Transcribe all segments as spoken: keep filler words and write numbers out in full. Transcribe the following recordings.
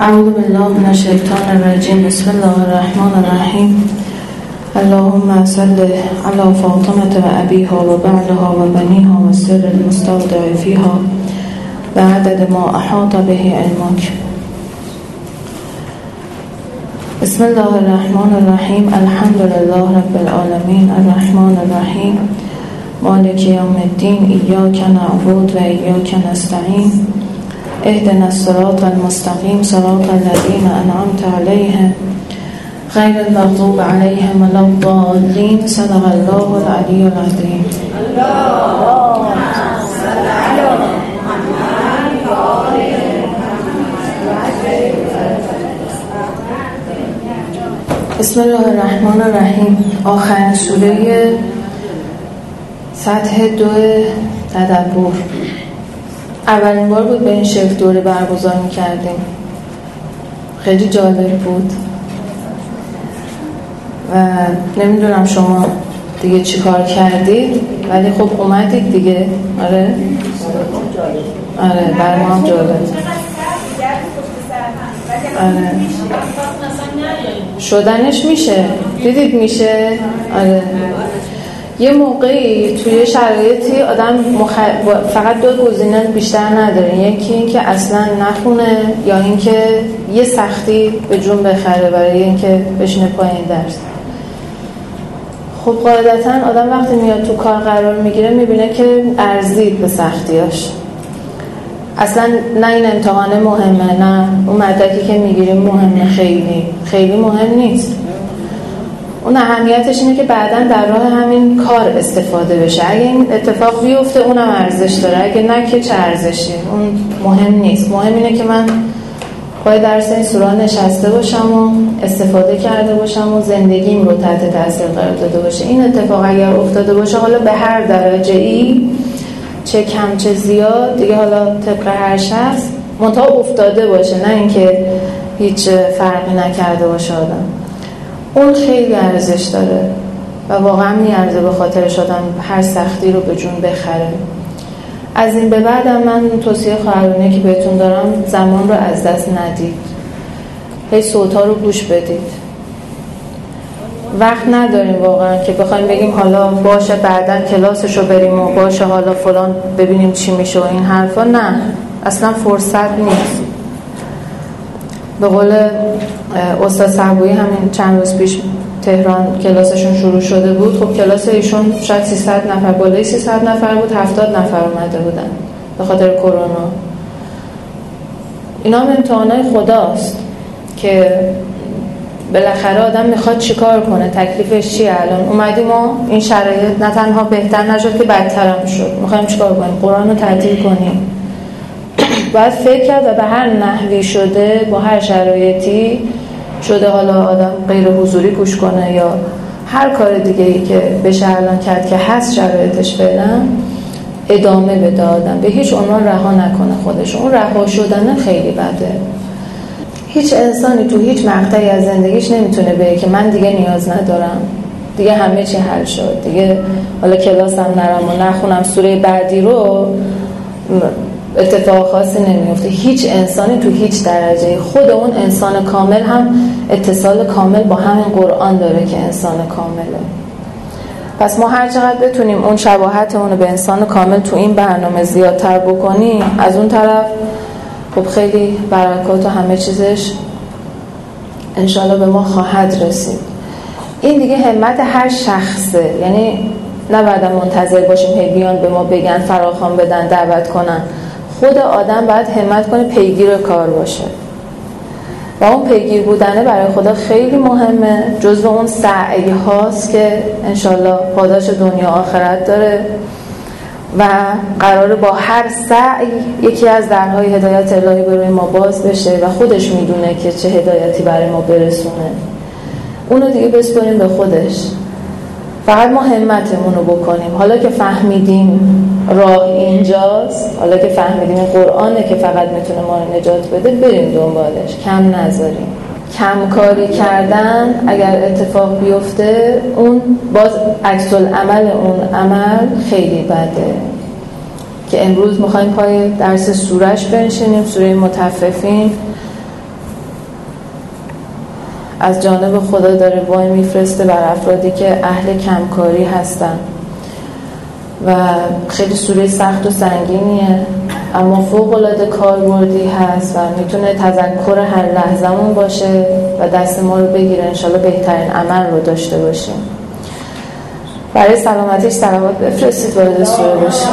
اعوذ بالله من الشیطان الرجیم. بسم الله الرحمن الرحیم. اللهم صل علی فاطمة و ابیها و بعلها و بنیها و سر المستودع فیها و عدد ما احاط به علمک. بسم الله الرحمن الرحیم. الحمد لله رب العالمین الرحمن الرحیم مالک یوم الدین. ایاک نعبد و ایاک نستعین. اهدنا الصراط المستقیم صراط الذین انعمت علیهم غیر المغضوب علیهم ولا الضالین. صدق الله العلی العظیم. اللهم صل علی محمد و آل محمد. بسم الله الرحمن الرحیم. آخرین سوره سطح دو تدبر. اولین بار بود به این شکل دوره برگزار می‌کردیم. خیلی جالب بود و نمیدونم شما دیگه چی کار کردید، ولی خب اومدید دیگه. آره آره برای ما هم جالب. آره شدنش میشه، دیدید میشه. آره یه موقعی توی شرایطی آدم مخ... فقط دو گزینه بیشتر نداره، یکی این که اصلا نخونه یا این که یه سختی به جون بخره برای این که بشینه پایین درس. خب قاعدتا آدم وقتی میاد تو کار قرار میگیره میبینه که ارزید به سختیاش. اصلا نه این امتحانه مهمه، نه اون مدرکی که میگیریم مهمه، خیلی خیلی مهم نیست. اون اهمیتش اینه که بعداً در راه همین کار استفاده بشه. اگه این اتفاق بیفته اونم ارزش داره، اگه نه که چه ارزشی، اون مهم نیست. مهم اینه که من پای درس این سوره نشسته باشم و استفاده کرده باشم و زندگیم رو تحت تاثیر قرار داده باشه. این اتفاق اگر افتاده باشه، حالا به هر درجه‌ای، چه کم چه زیاد، دیگه حالا طبق هر شخص، منتها افتاده باشه، نه اینکه هیچ فرقی نکرده باشه آدم. اون خیلی ارزش داره و واقعا میارزه به خاطرش آدم هر سختی رو به جون بخره. از این به بعد من توصیه خواهرانه که بهتون دارم، زمان رو از دست ندید، هی صوت‌ها رو گوش بدید. وقت نداریم واقعا که بخوایم بگیم حالا باشه بعداً کلاسش رو بریم و باشه حالا فلان ببینیم چی میشه و این حرفا. نه، اصلا فرصت نیست. به قول استاد صحبویی همین چند روز پیش تهران کلاسشون شروع شده بود. خب کلاس ایشون شاید سیصد نفر، بالای سیصد نفر بود، هفتاد نفر اومده بودن به خاطر کرونا. اینا هم امتحانای خداست که بالاخره آدم میخواد چیکار کنه، تکلیفش چیه. الان اومدیم و این شرایط نه تنها بهتر نشد که بدتر هم شد. میخوایم چیکار کنیم؟ قرآن رو تعطیل کنیم؟ باید فکر کرد و به هر نحوی شده، با هر شرایطی شده، حالا آدم غیر حضوری گوش کنه یا هر کار دیگه ای که بشه الان کرد که هست شرایطش فعلا، ادامه بده. آدم به هیچ عنوان رها نکنه خودش. اون رها شدن خیلی بده. هیچ انسانی تو هیچ مقطعی از زندگیش نمیتونه بگه که من دیگه نیاز ندارم، دیگه همه چی حل شد، دیگه حالا کلاسم نرم و نخونم سوره بعدی رو، اتفاق خاصی نمیفته. هیچ انسانی تو هیچ درجه، خود اون انسان کامل هم اتصال کامل با همین قرآن داره که انسان کامله. پس ما هر چقدر بتونیم اون شباهتمون رو به انسان کامل تو این برنامه زیادتر بکنیم، از اون طرف خب خیلی برکات و همه چیزش انشالله به ما خواهد رسید. این دیگه همت هر شخصه، یعنی نباید منتظر باشیم هی بیان به ما بگن، فراخوان بدن، دعوت کنن. خود آدم باید همت کنه پیگیر کار باشه و اون پیگیر بودنه برای خدا خیلی مهمه. جزو اون سعی هاست که انشالله پاداش دنیا آخرت داره و قراره با هر سعی یکی از درهای هدایت الهی به روی ما باز بشه و خودش میدونه که چه هدایتی برای ما برسونه. اونو دیگه بسپاریم به خودش. فقط ما همتمون رو بکنیم. حالا که فهمیدیم راه اینجاست، حالا که فهمیدیم این قرآنه که فقط میتونه ما رو نجات بده، بریم دنبالش، کم نذاریم. کم کاری کردن اگر اتفاق بیفته، اون باز عکس العمل اون عمل خیلی بده. که امروز میخوایم پای درس سورش بنشینیم، سوره مطففین. از جانب خدا داره وای میفرسته بر افرادی که اهل کمکاری هستن و خیلی سوره سخت و سنگینیه، اما فوق العاده کاربردی هست و میتونه تذکر هر لحظه‌مون باشه و دست ما رو بگیره انشالله بهترین عمل رو داشته باشیم. برای سلامتیش صلوات بفرستید وارد سوره بشیم.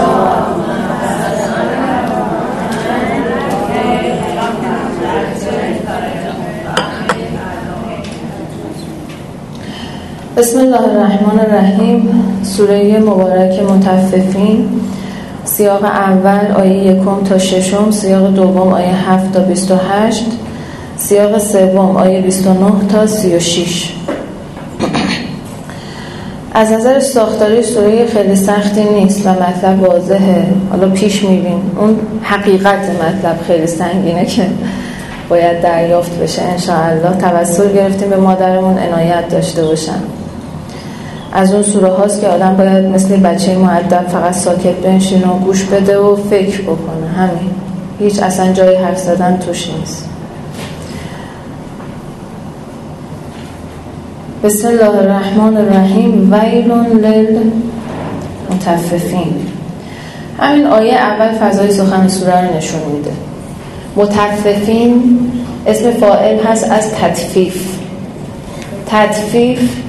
بسم الله الرحمن الرحیم. سوره مبارک مطففین. سیاق اول آیه یکم تا ششم، سیاق دوم آیه هفت تا بیست و هشت، سیاق سوم آیه بیست و نه تا سی و شش. از نظر ساختاری سوره خیلی سختی نیست و مطلب واضحه. حالا پیش میریم اون حقیقت مطلب خیلی سنگینه که باید دریافت بشه انشاءالله. توسل گرفتیم به مادرمون عنایت داشته باشن. از اون سوره هاست که آدم باید مثل بچه مؤدب فقط ساکت بنشینه و گوش بده و فکر بکنه، همین، هیچ اصلا جای حرف زدن توش نیست. بسم الله الرحمن الرحیم. ویل للمطففین. همین آیه اول فضای سخن سوره رو نشون میده. مطففین اسم فاعل هست از تطفیف. تطفیف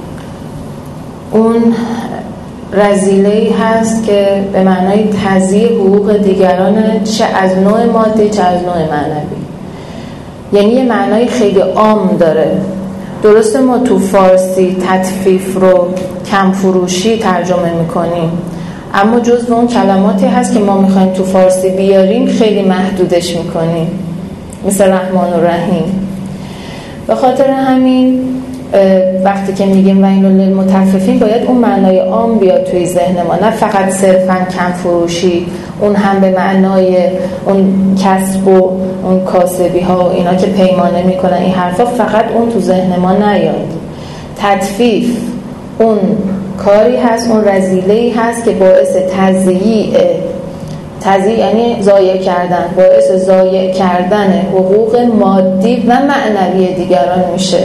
اون رذیله‌ای هست که به معنای تضییع حقوق دیگران، چه از نوع مادی چه از نوع معنوی. یعنی یه معنای خیلی عام داره. درسته ما تو فارسی تطفیف رو کم فروشی ترجمه میکنیم، اما جزو اون کلماتی هست که ما میخوایم تو فارسی بیاریم خیلی محدودش میکنیم، مثل رحمان و رحیم. به خاطر همین وقتی که میگیم ویل للمطففین باید اون معنای عام بیاد توی ذهن ما، نه فقط صرفاً کم فروشی، اون هم به معنای اون کسب و اون کاسبی ها و اینا که پیمانه میکنن، این حرفا فقط اون تو ذهن ما نیاد. تطفیف اون کاری هست، اون رذیله‌ای هست که باعث تضییع تضییع یعنی ضایع کردن، باعث ضایع کردن حقوق مادی و معنوی دیگران میشه.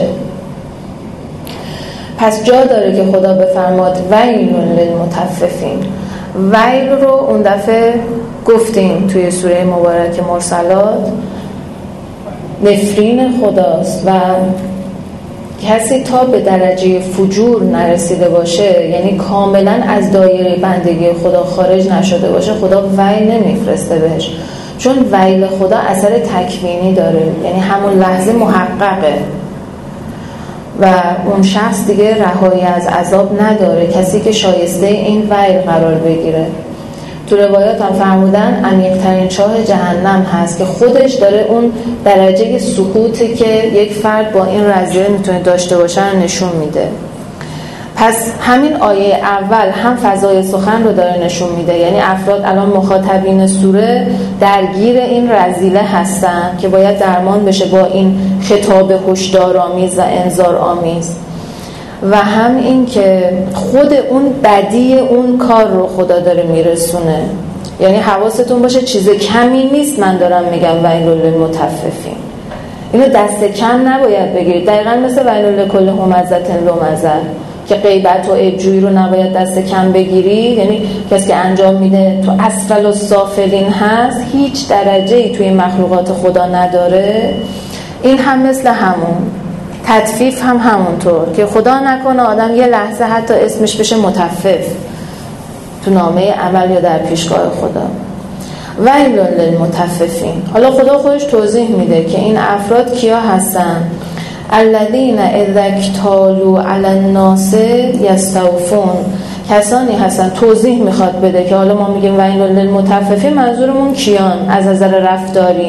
پس جا داره که خدا بفرماد ویل للمطففین. ویل رو اون دفعه گفتیم توی سوره مبارک مرسلات، نفرین خداست و کسی تا به درجه فجور نرسیده باشه، یعنی کاملا از دایره بندگی خدا خارج نشده باشه، خدا ویل نمیفرسته بهش، چون ویل خدا اثر تکوینی داره، یعنی همون لحظه محققه و اون شخص دیگه رهایی از عذاب نداره، کسی که شایسته این ویل قرار بگیره. تو روایات هم فرمودن عمیق‌ترین چاه جهنم هست که خودش داره اون درجه سکوتی که یک فرد با این رذیله میتونه داشته باشه نشون میده. پس همین آیه اول هم فضای سخن رو داره نشون میده، یعنی افراد الان مخاطبین سوره درگیر این رذیله هستن که باید درمان بشه با این خطاب هشدارآمیز و انذار آمیز، و هم این که خود اون بدی اون کار رو خدا داره میرسونه. یعنی حواستون باشه چیز کمی نیست من دارم میگم ویل للمطففین، اینو دست کم نباید بگیرید. دقیقاً مثل ویل لکل همزة لمزة که غیبت و عیبجویی رو نباید دست کم بگیرید، یعنی کسی که انجام میده تو اسفل السافلین هست، هیچ درجه‌ای توی مخلوقات خدا نداره. این هم مثل همون تطفیف هم همونطور که خدا نکنه آدم یه لحظه حتی اسمش بشه مطفف تو نامه عمل یا در پیشگاه خدا. ویل للمطففین. حالا خدا خودش توضیح میده که این افراد کیا هستن؟ الذین اذا اکتالوا علی الناس یستوفون. کسانی هستن، توضیح میخواد بده که حالا ما میگیم ویل للمطففین منظورمون کیان از نظر رفتاری.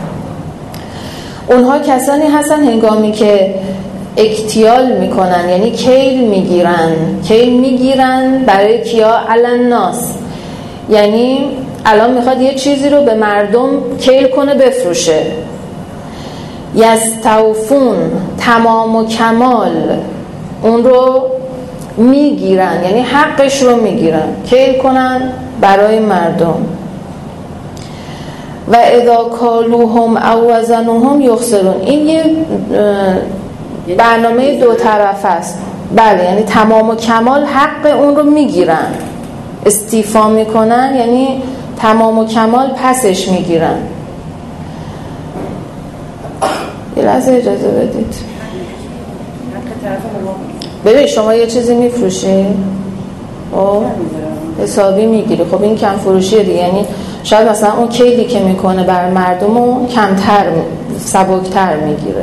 اونها کسانی هستن هنگامی که اکتیال میکنن، یعنی کیل میگیرن. کیل میگیرن برای کیا؟ علی الناس، یعنی الان میخواد یه چیزی رو به مردم کیل کنه بفروشه. یستوفون، تمام و کمال اون رو میگیرن، یعنی حقش رو میگیرن، کیل کنن برای مردم. و اذا کالوهم او وزنوهم یخسرون. این یه برنامه دو طرف است. بله، یعنی تمام و کمال حق اون رو میگیرن، استیفا میکنن، یعنی تمام و کمال پسش میگیرن. یه لحظه اجازه بدید. ببین شما یه چیزی میفروشی خب حسابی میگیری، خب این کم فروشیه دیگه، یعنی شاید مثلا اون کیلی که میکنه بر مردم رو کمتر سبکتر میگیره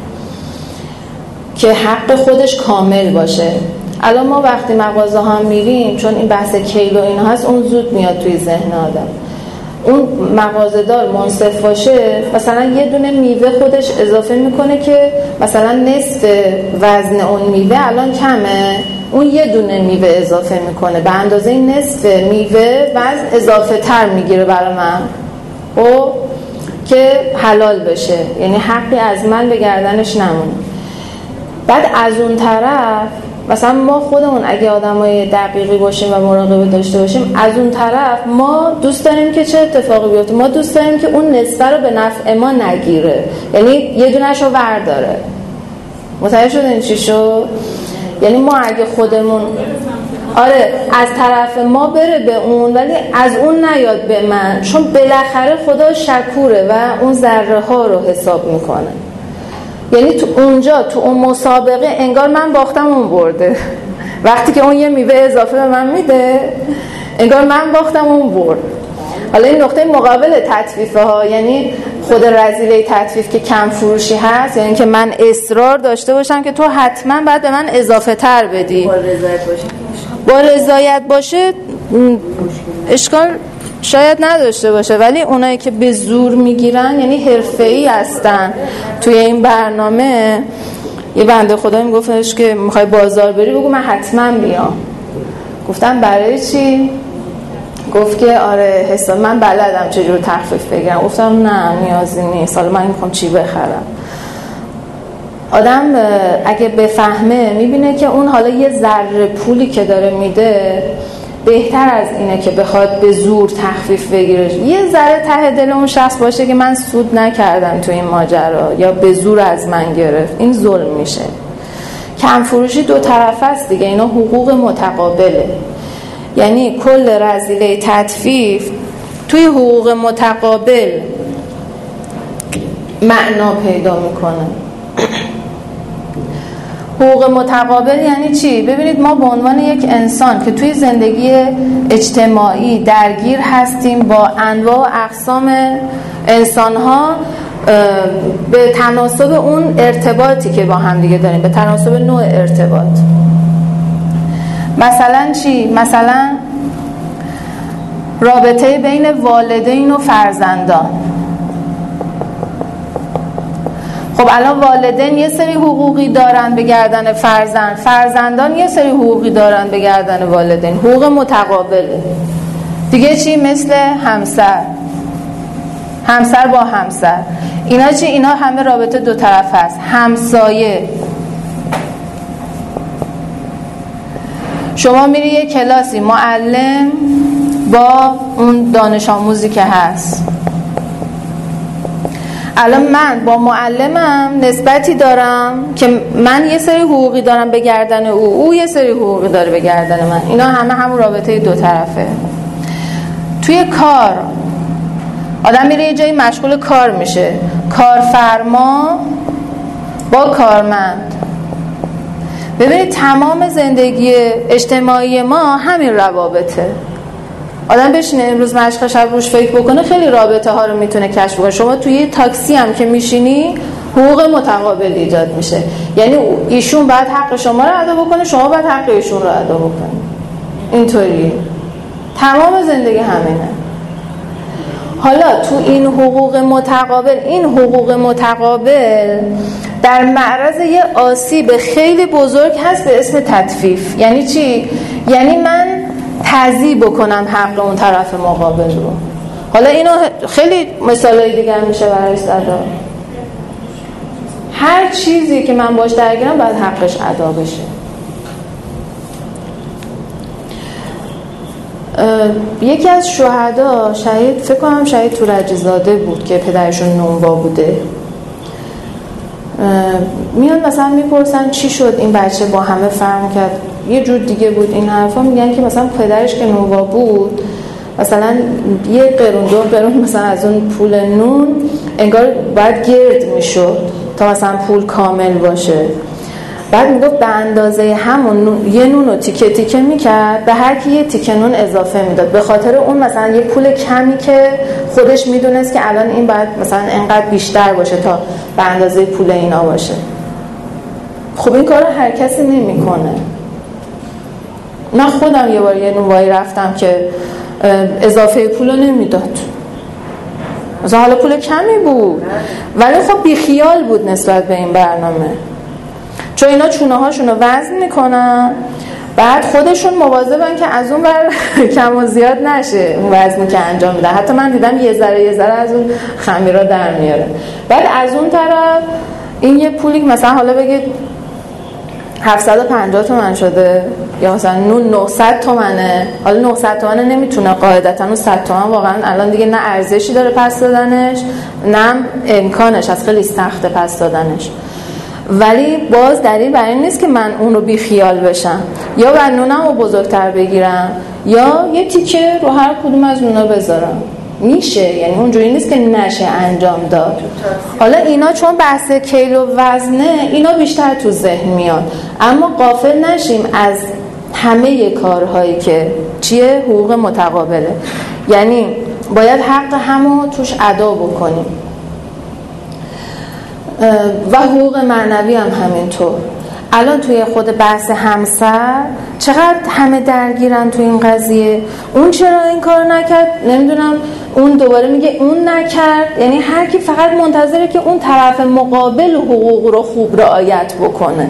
که حق خودش کامل باشه. الان ما وقتی مغازه ها میریم، چون این بحث کیل و اینا هست، اون زود میاد توی ذهن آدم. اون مغازه دار منصف باشه، مثلا یه دونه میوه خودش اضافه میکنه که مثلا نصف وزن اون میوه الان کمه، اون یه دونه میوه اضافه میکنه به اندازه نصف میوه وزن اضافه تر میگیره برای من، خب که حلال بشه، یعنی حقی از من به گردنش نمونه. بعد از اون طرف مثلا ما خودمون اگه آدمای دقیقی باشیم و مراقبه داشته باشیم، از اون طرف ما دوست داریم که چه اتفاقی بیفته، ما دوست داریم که اون نصفه رو به نفع ما نگیره، یعنی یه دونه‌شو ورداره. متوجه شدین چی شد؟ یعنی ما اگه خودمون آره از طرف ما بره به اون، ولی از اون نیاد به من، چون بالاخره خدا شکوره و اون ذره ها رو حساب میکنه. یعنی تو اونجا تو اون مسابقه انگار من باختم اون برده. وقتی که اون یه میوه اضافه به من میده انگار من باختم اون برد. حالا این نقطه مقابل تطفیفه ها، یعنی خود رذیله تطفیف که کم فروشی هست، یعنی که من اصرار داشته باشم که تو حتما باید به من اضافه تر بدی. با رضایت باشه با رضایت باشه اشکال شاید نداشته باشه، ولی اونایی که به زور میگیرن یعنی حرفه‌ای هستن. توی این برنامه یه بنده خدا میگفتش که میخوای بازار بری بگو من حتما میام. گفتم برای چی؟ گفت که آره حساب من بلدم چجور تخفیف بگیرم. گفتم نه نیازی نیست، حالا من میخوام چی بخرم. آدم اگه بفهمه میبینه که اون حالا یه ذره پولی که داره میده بهتر از اینه که بخواد به زور تخفیف بگیره. یه ذره ته دل اون شخص باشه که من سود نکردم تو این ماجرا یا به زور از من گرفت، این ظلم میشه. کم فروشی دو طرفه است دیگه، اینا حقوق متقابله. یعنی کل رذیله تطفیف توی حقوق متقابل معنا پیدا میکنه. حقوق متقابل یعنی چی؟ ببینید ما به عنوان یک انسان که توی زندگی اجتماعی درگیر هستیم با انواع و اقسام انسان‌ها، به تناسب اون ارتباطی که با هم دیگه داریم، به تناسب نوع ارتباط. مثلا چی؟ مثلا رابطه بین والدین و فرزندان. خب الان والدین یه سری حقوقی دارن به گردن فرزند، فرزندان یه سری حقوقی دارن به گردن والدین، حقوق متقابله دیگه. چی؟ مثل همسر، همسر با همسر، اینا چی؟ اینا همه رابطه دو طرف هست. همسایه، شما میری یه کلاسی، معلم با اون دانش آموزی که هست، الان من با معلمم نسبتی دارم که من یه سری حقوقی دارم به گردن او، او یه سری حقوقی داره به گردن من، اینا همه همون رابطه دو طرفه. توی کار آدم میره یه جایی مشغول کار میشه، کارفرما با کارمند. ببینید تمام زندگی اجتماعی ما همین روابطه. آدم بشینه امروز مشق شب روش فکر بکنه، خیلی رابطه ها رو میتونه کشف کنه. شما توی تاکسی هم که میشینی حقوق متقابل ایجاد میشه، یعنی ایشون باید حق شما رو ادا بکنه، شما باید حق ایشون رو ادا بکنه. اینطوریه تمام زندگی همینه. حالا تو این حقوق متقابل، این حقوق متقابل در معرض یه آسیب خیلی بزرگ هست به اسم تطفیف. یعنی چی؟ یعنی من تضییع بکنم حق اون طرف مقابل رو. حالا اینو خیلی مثالای دیگه هم میشه برای زد. هر چیزی که من باش درگیرم باید حقش ادا بشه. یکی از شهدا، شهید فکر کنم شهید تورجی زاده بود که پدرشون نونوا بوده، میان مثلا میپرسن چی شد این بچه با همه فرم کرد، یه جور دیگه بود این حرفا. میگن که مثلا پدرش که نووا بود مثلا یه قرون دو قرون مثلا از اون پول نون انگار باید گرد میشد تا مثلا پول کامل باشه. بعد میگفت به اندازه همون نون، یه نون رو تیکه تیکه میکرد، به هر کی یه تیکه نون اضافه میداد، به خاطر اون مثلا یه پول کمی که خودش میدونست که الان این باید مثلا انقدر بیشتر باشه تا به اندازه پول اینا باشه. خب این کار هر کسی نمیکنه. من خودم یه بار یه نونوایی رفتم که اضافه پول رو نمیداد، مثلا حالا پول کمی بود ولی خب بیخیال بود نسبت به این برنامه، چون اینا چونه هاشون رو وزن میکنن بعد خودشون مواظبن که از اون بر کم و زیاد نشه اون وزنی که انجام میدن. حتی من دیدم یه ذره یه ذره از اون خمیرا در میاره. بعد از اون طرف این یه پولی مثلا حالا بگید هفتصد و پنجاه تومن شده یا مثلا نهصد تومنه، حالا نهصد تومنه نمیتونه قاعدتا اون صد تومن واقعا الان دیگه نه ارزشی داره پس دادنش نه امکانش از خیلی سخته پس دادنش، ولی باز دلیل بر این نیست که من اون رو بی خیال بشم یا بر نونم رو بزرگتر بگیرم یا یه تیکه رو هر کدوم از نونا بذارم. میشه، یعنی اونجوری نیست که نشه انجام داد. حالا اینا چون بحث کیل و وزنه اینا بیشتر تو ذهن میاد، اما غافل نشیم از همه کارهایی که چیه حقوق متقابله، یعنی باید حق همو توش ادا بکنیم و حقوق معنوی هم همینطور. الان توی خود بحث همسر چقدر همه درگیرن تو این قضیه، اون چرا این کار نکرد نمیدونم، اون دوباره میگه اون نکرد، یعنی هر کی فقط منتظره که اون طرف مقابل حقوق رو خوب رعایت بکنه.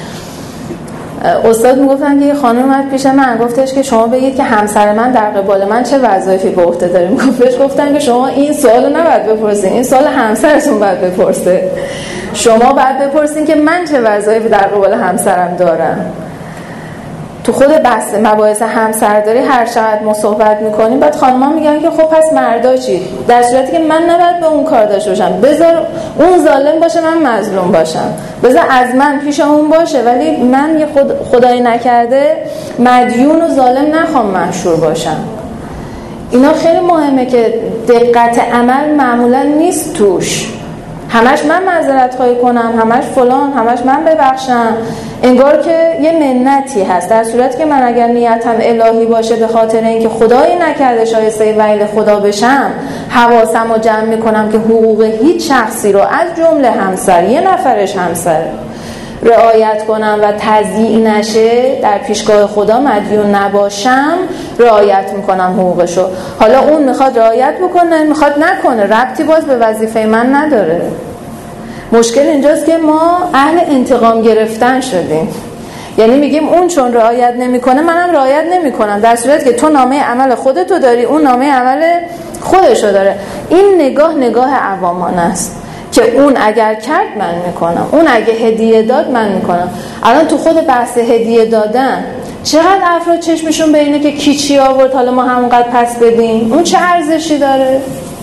استاد میگفتن که یه خانم اومد پیش من گفتش که شما بگید که همسر من در قبال من چه وظایفی به عهده داره. میگفتش گفتن که شما این سوالو نباید بپرسین، این سوال همسرتون باید بپرسه. شما باید بپرسین که من چه وظایفی در قبال همسرم دارم. تو خود بحث مباحث همسرداری هر چقدر ما صحبت میکنیم بعد خانم‌ها میگن که خب پس مردا چی؟ در صورتی که من نباید به اون کار داشته باشم، بذار اون ظالم باشه من مظلوم باشم، بذار از من پیش اون باشه ولی من یه خود خدای نکرده مدیون و ظالم نخوام محشور باشم. اینا خیلی مهمه که دقت عمل معمولا نیست توش، همش من معذرت خواهی کنم، همش فلان، همش من ببخشم، انگار که یه منتی هست، در صورتی که من اگر نیتم الهی باشه به خاطر اینکه خدایی نکرده شایسته وعید خدا بشم، حواسم رو جمع میکنم که حقوق هیچ شخصی رو از جمله همسر، یه نفرش همسر رعایت کنم و تضییع نشه، در پیشگاه خدا مدیون نباشم، رعایت میکنم حقوقشو. حالا اون میخواد رعایت بکنه میخواد نکنه، ربطی باز به وظیفه من نداره. مشکل اینجاست که ما اهل انتقام گرفتن شدیم، یعنی میگیم اون چون رعایت نمیکنه منم رعایت نمیکنم، در صورتی که تو نامه عمل خودتو داری اون نامه عمل خودشو داره. این نگاه نگاه عوامانه است که اون اگر کرد من میکنم، اون اگه هدیه داد من میکنم. الان تو خود بحث هدیه دادن چقدر افراد چشمشون به اینه که کی چی آورد حالا ما همونقدر پس بدیم، اون چه ارزشی داره؟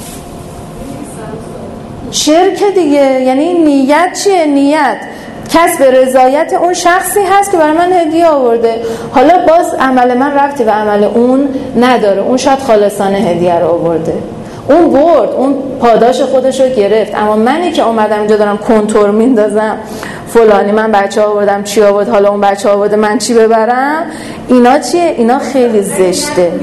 شرک دیگه. یعنی نیت چیه؟ نیت کسب رضایت اون شخصی هست که برای من هدیه آورده. حالا باز عمل من ربطی به عمل اون نداره، اون شاید خالصانه هدیه رو آورده، اون برد، اون پاداش خودش رو گرفت، اما منی که اومدم اینجا دارم کنتور میندازم فلانی من بچه آوردم چی آورد حالا اون بچه آورده من چی ببرم، اینا چیه؟ اینا خیلی زشته.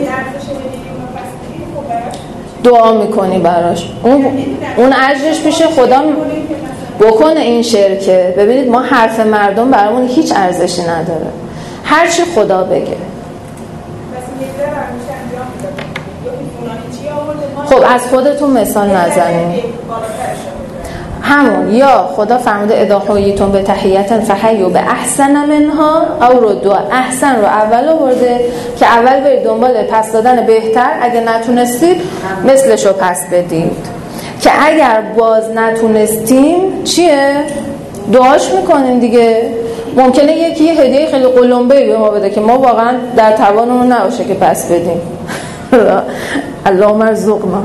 دعا میکنی براش، اون اون اجرش پیش خدا بکنه این شرکه. ببینید ما حرف مردم برامون هیچ ارزشی نداره، هر چی خدا بگه. خب از خودتون مثال نزنید، همون یا خدا فرموده اذا حییتم به تحیة فحیوا به احسن منها او ردوا، احسن رو اول آورده که اول برید دنبال پس دادن بهتر، اگه نتونستید مثلشو پس بدید، که اگر باز نتونستیم چیه؟ دعاش میکنیم دیگه. ممکنه یکی یه هدیه خیلی قلمبه‌ای به ما بده که ما واقعا در توانمون نباشه که پس بدیم الله مرزقنا.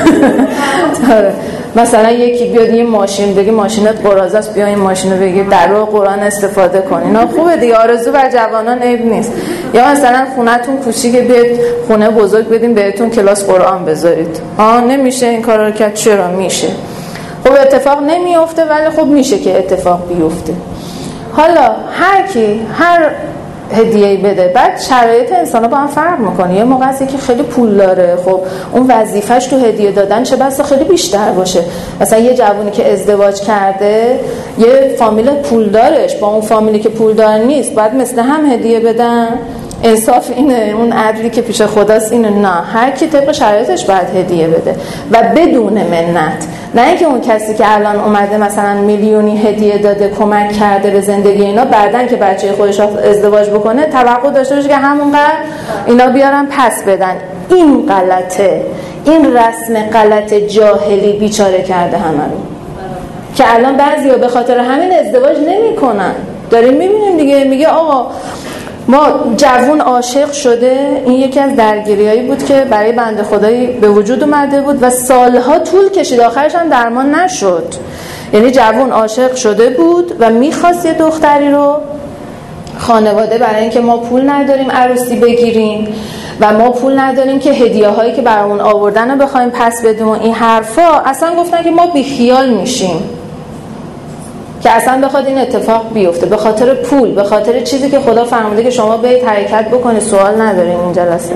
مثلا یکی بیاد یه ماشین بگی ماشینت قراضه است، بیا این ماشین رو بگیر در راه قرآن استفاده کن، اینا خوبه دیگه، آرزو بر جوانان عیب نیست. یا مثلا خونه‌تون کوچیکه، بیاد خونه بزرگ بدین بهتون کلاس قرآن بذارید. آه نمیشه این کارا رو کرد؟ چرا میشه؟ خب اتفاق نمیفته ولی خب میشه که اتفاق بیفته. حالا هر کی هر هدیه‌ای بده، بعد شرایط انسان‌ها با هم فرق می‌کنه. یه موقع است که خیلی پول داره، خب اون وظیفه‌اش تو هدیه دادن چه بسا خیلی بیشتر باشه. مثلا یه جوونی که ازدواج کرده، یه فامیل پولدارش با اون فامیلی که پولدار نیست، بعد مثل هم هدیه بدن؟ انصاف اینه، اون عدلی که پیش خداست اینه. نه، هر کی طبق شرایطش باید هدیه بده و بدون منت. نه اینکه اون کسی که الان اومده مثلا میلیونی هدیه داده کمک کرده به زندگی اینا، بعدن که بچه خودش ازدواج بکنه توقع داشته باشه که همونقدر اینا بیارن پس بدن. این غلطه، این رسم غلط جاهلی بیچاره کرده همه رو، که الان بعضیا به خاطر همین ازدواج نمی‌کنن. داریم می‌بینیم دیگه، میگه آقا ما جوون عاشق شده. این یکی از درگیریایی بود که برای بنده خدایی به وجود اومده بود و سالها طول کشید، آخرش هم درمان نشد. یعنی جوون عاشق شده بود و میخواست یه دختری رو، خانواده برای اینکه ما پول نداریم عروسی بگیریم و ما پول نداریم که هدیه هایی که برامون آوردن رو بخوایم پس بدیم و این حرفا، اصلا گفتن که ما بیخیال میشیم که اصلا بخواد این اتفاق بیفته، به خاطر پول، به خاطر چیزی که خدا فرموده که شما برید حرکت بکنید. سوال نداریم این جلسه.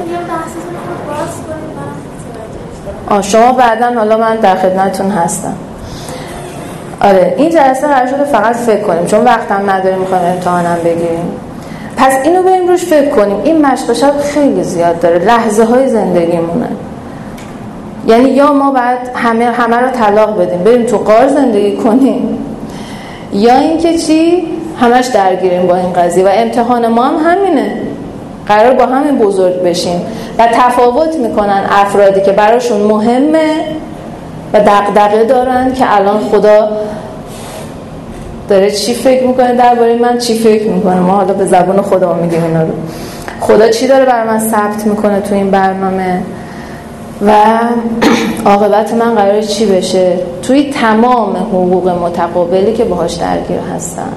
آه شما بعداً، حالا من در خدمتتون هستم. آره این جلسه قرار شده فقط فکر کنیم، چون وقتم نداریم، میخوایم امتحانم بگیریم. پس اینو بریم روش فکر کنیم. این مشق شب خیلی زیاد داره، لحظه های زندگیمونه. یعنی یا ما باید همه همه رو طلاق بدیم بریم تو غار زندگی کنیم، یا اینکه چی همش درگیریم با این قضیه. و امتحان ما هم همینه، قرار با همین بزرگ بشیم. و تفاوت میکنن افرادی که براشون مهمه و دغدغه دارن که الان خدا داره چی فکر میکنه درباره من، چی فکر میکنه. ما حالا به زبان خدا میگیم اینا رو، خدا چی داره برای من ثبت میکنه تو این برنامه و عاقبت من قراره چی بشه توی تمام حقوق متقابلی که باهاش درگیر هستم.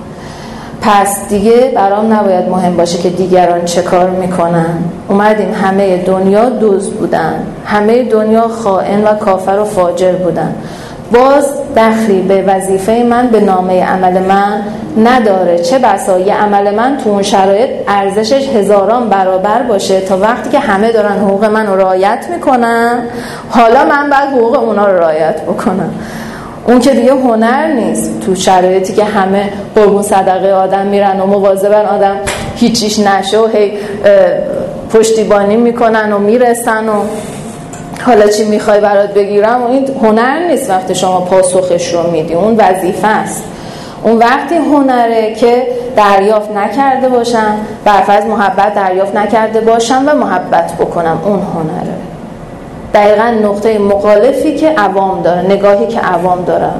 پس دیگه برام نباید مهم باشه که دیگران چه کار میکنن. اومدیم همه دنیا دزد بودن، همه دنیا خائن و کافر و فاجر بودن، باز دخلی به وظیفه من، به نامه عمل من نداره. چه بسا یه عمل من تو اون شرایط ارزشش هزاران برابر باشه تا وقتی که همه دارن حقوق من رو رعایت میکنن، حالا من باید حقوق اونا رو رعایت بکنم. اون که دیگه هنر نیست تو شرایطی که همه قربون صدقه آدم میرن و مواظبن آدم هیچیش نشه و هی پشتیبانی میکنن و میرسن و حالا چی میخوای برات بگیرم. و این هنر نیست وقتی شما پاسخش رو میدی، اون وظیفه است. اون وقتی هنره که دریافت نکرده باشم، برفرض محبت دریافت نکرده باشم و محبت بکنم، اون هنره. دقیقا نقطه مخالفی که عوام داره، نگاهی که عوام داره.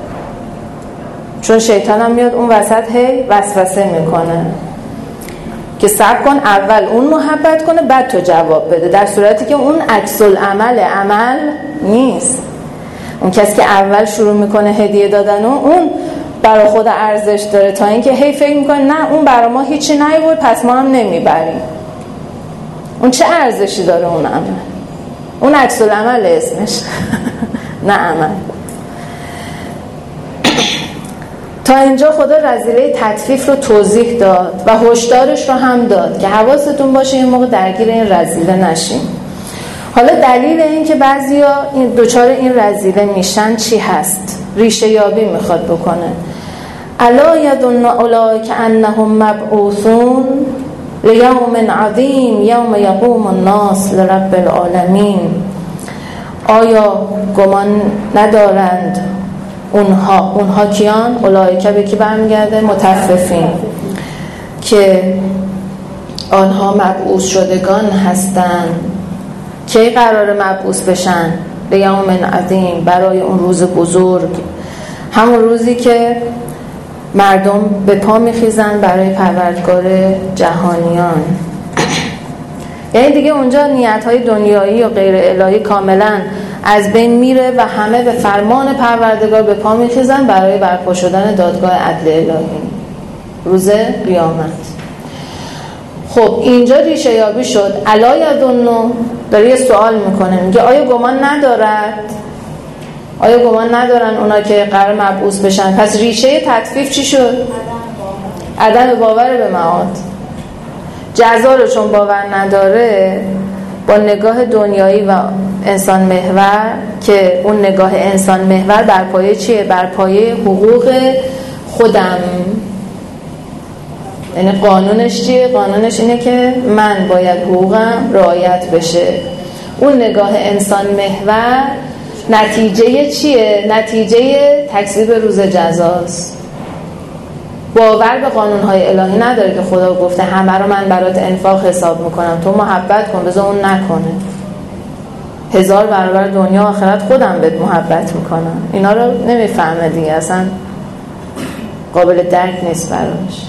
چون شیطان هم میاد اون وسط هی وسوسه میکنه که صبر کن اول اون محبت کنه بعد تو جواب بده، در صورتی که اون عکس العمل عمل نیست. اون کسی که اول شروع میکنه هدیه دادن و اون برای خود ارزش داره، تا اینکه هی فکر میکنه نه اون برای ما هیچی نیورد پس ما هم نمیبریم. اون چه ارزشی داره اون عمل؟ اون عکس العمل اسمش نه عمل. تا اینجا خدا رذیله تطفیف رو توضیح داد و هشدارش رو هم داد که حواستون باشه این موقع درگیر این رذیله نشین. حالا دلیل این که بعضیا این دوچار این رذیله میشن چی هست؟ ریشه یابی میخواد بکنه. الا یظن اولئک انهم مبعوثون لیوم عظیم یوم یقوم الناس لرب العالمین. آیا گمان ندارند اونها، اونها کیان؟ اولئک به کی برمیگرده؟ متففین، که آنها مبعوث شدگان هستند. کی قرار مبعوث بشن؟ به یوم عظیم، برای اون روز بزرگ، همون روزی که مردم به پا میخیزن برای پروردگار جهانیان. یعنی دیگه اونجا نیت‌های دنیایی یا غیر الهی کاملا از بین میره و همه به فرمان پروردگار به پا میخیزن برای برپا شدن دادگاه عدل الهی روز قیامت. خب اینجا ریشه یابی شد. الا یظن داره یه سوال میکنه، میگه آیا گمان ندارد آیا گمان ندارن اونا که قرار مبعوث بشن؟ پس ریشه تطفیف چی شد؟ عدم باور به معاد. جزا رو چون باور نداره، با نگاه دنیایی و انسان محور که اون نگاه انسان محور بر پایه چیه؟ بر پایه حقوق خودم. یعنی قانونش چیه؟ قانونش اینه که من باید حقوقم رعایت بشه. اون نگاه انسان محور نتیجه چیه؟ نتیجه تکذیب روز جزاست. باور به قانونهای الهی نداره که خدا گفته همه رو من برات انفاق حساب میکنم، تو محبت کن، بذار اون نکنه. هزار برابر دنیا آخرت خودم بهت محبت میکنم. اینا رو نمیفهمه دیگه، اصلا قابل درک نیست براش.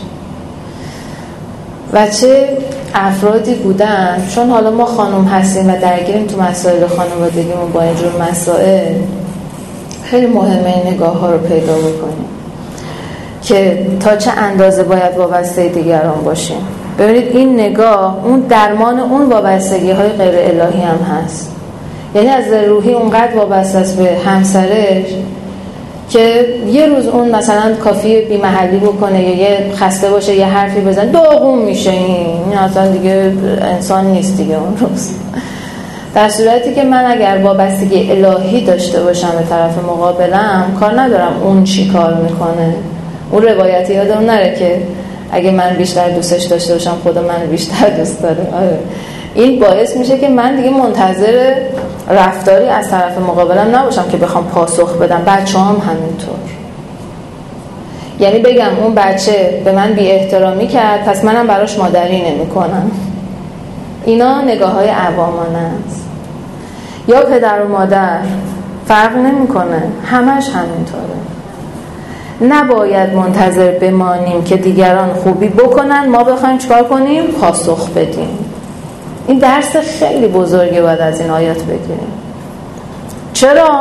و چه افرادی بودن، چون حالا ما خانم هستیم و درگیریم تو مسائل خانوادگیمون با اینجور مسائل، خیلی مهمه این نگاه ها رو پیدا بکنیم که تا چه اندازه باید وابسته دیگران باشیم. ببینید این نگاه اون درمان اون وابستگی های غیر الهی هم هست. یعنی از روحی اونقدر وابسته است به همسرش که یه روز اون مثلا کافی بی محلی بکنه یا یه خسته باشه یه حرفی بزن داغون میشه، این اصلا دیگه انسان نیست دیگه اون روز. در صورتی که من اگر وابستگی الهی داشته باشم به طرف مقابلم، کار ندارم اون چی کار میکنه. اون روایتی یادم نره که اگه من بیشتر دوستش داشته باشم خدا من بیشتر دوست داره. آره. این باعث میشه که من دیگه منتظر رفتاری از طرف مقابلم نباشم که بخوام پاسخ بدم. بچه هم همینطور. یعنی بگم اون بچه به من بی احترامی کرد پس منم براش مادری نمی کنم. اینا نگاه های عوامانه است. یا پدر و مادر فرق نمی کنه، همش همینطوره. نباید منتظر بمانیم که دیگران خوبی بکنن ما بخوایم چکار کنیم؟ پاسخ بدیم. این درس خیلی بزرگی باید از این آیات بگیریم. چرا؟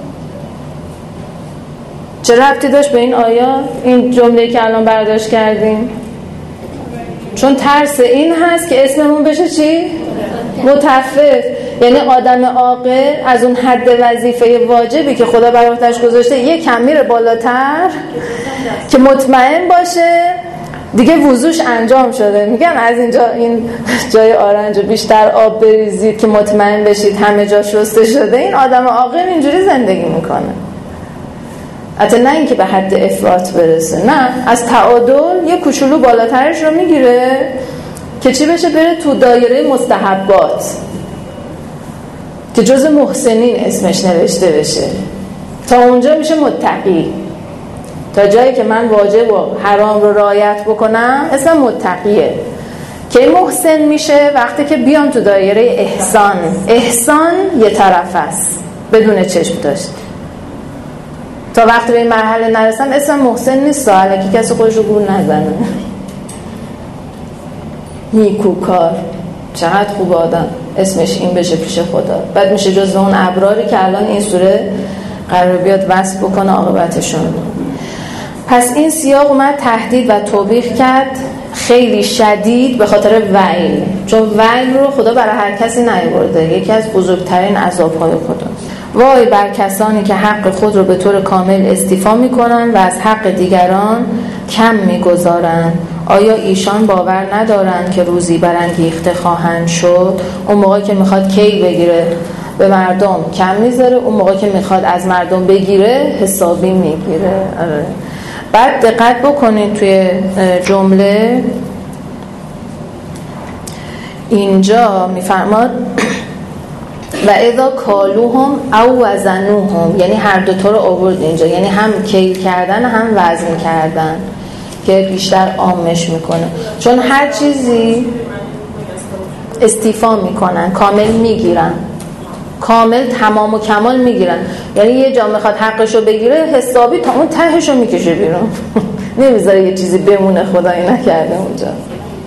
چه ربطی داشت به این آیات این جمله‌ای که الان برداشت کردیم؟ چون ترس این هست که اسممون بشه چی؟ متفف. یعنی آدم عاقل از اون حد وظیفه واجبی که خدا بر عهده‌اش گذاشته یک کم میره بالاتر که مطمئن باشه دیگه وضوش انجام شده. میگن از اینجا این جای آرنج بیشتر آب بریزید که مطمئن بشید همه جا شسته شده. این آدم عاقل اینجوری زندگی میکنه. حتی نه اینکه به حد افراط برسه، نه، از تعادل یه کوچولو بالاترش رو میگیره که چی بشه؟ بره تو دایره مستحبات که جز محسنین اسمش نوشته بشه. تا اونجا میشه متقی. تا جایی که من واجب و حرام رو رعایت بکنم اسم متقیه. که محسن میشه وقتی که بیام تو دایره احسان. احسان یه طرف است بدون چشم داشت. تا وقتی به این مرحله نرسم اسم محسن نیست، حالا که کسی خودش رو گول نزنه. نیکوکار، چقدر خوب آدم اسمش این بشه پیش خدا، بعد میشه جزو اون ابراری که الان این سوره قرار بیاد وصف بکنه عاقبتشون. پس این سیاق اومد تهدید و توبیخ کرد خیلی شدید به خاطر ویل، چون ویل رو خدا برای هر کسی نیاورده، یکی از بزرگترین عذاب‌های خداست. وای بر کسانی که حق خود رو به طور کامل استیفا میکنن و از حق دیگران کم میگذارن. آیا ایشان باور ندارن که روزی برانگیخته خواهند شد؟ اون موقعی که میخواد کی بگیره به مردم کم میذاره، اون موقعی که میخواد از مردم بگیره حسابی میگیره. آره. بعد دقت بکنید توی جمله اینجا میفرماد و اذا کالوهم او وزنوهم، یعنی هر دو تا رو آورد اینجا، یعنی هم کیل کردن هم وزن کردن که بیشتر عامش میکنه. چون هر چیزی استیفا میکنن، کامل میگیرن، کامل تمام و کمال میگیرن. یعنی یه جا میخواد حقشو بگیره حسابی تا اون تهشو میکشه بیرون. نمیذاره یه چیزی بمونه خدایی نکرده اونجا.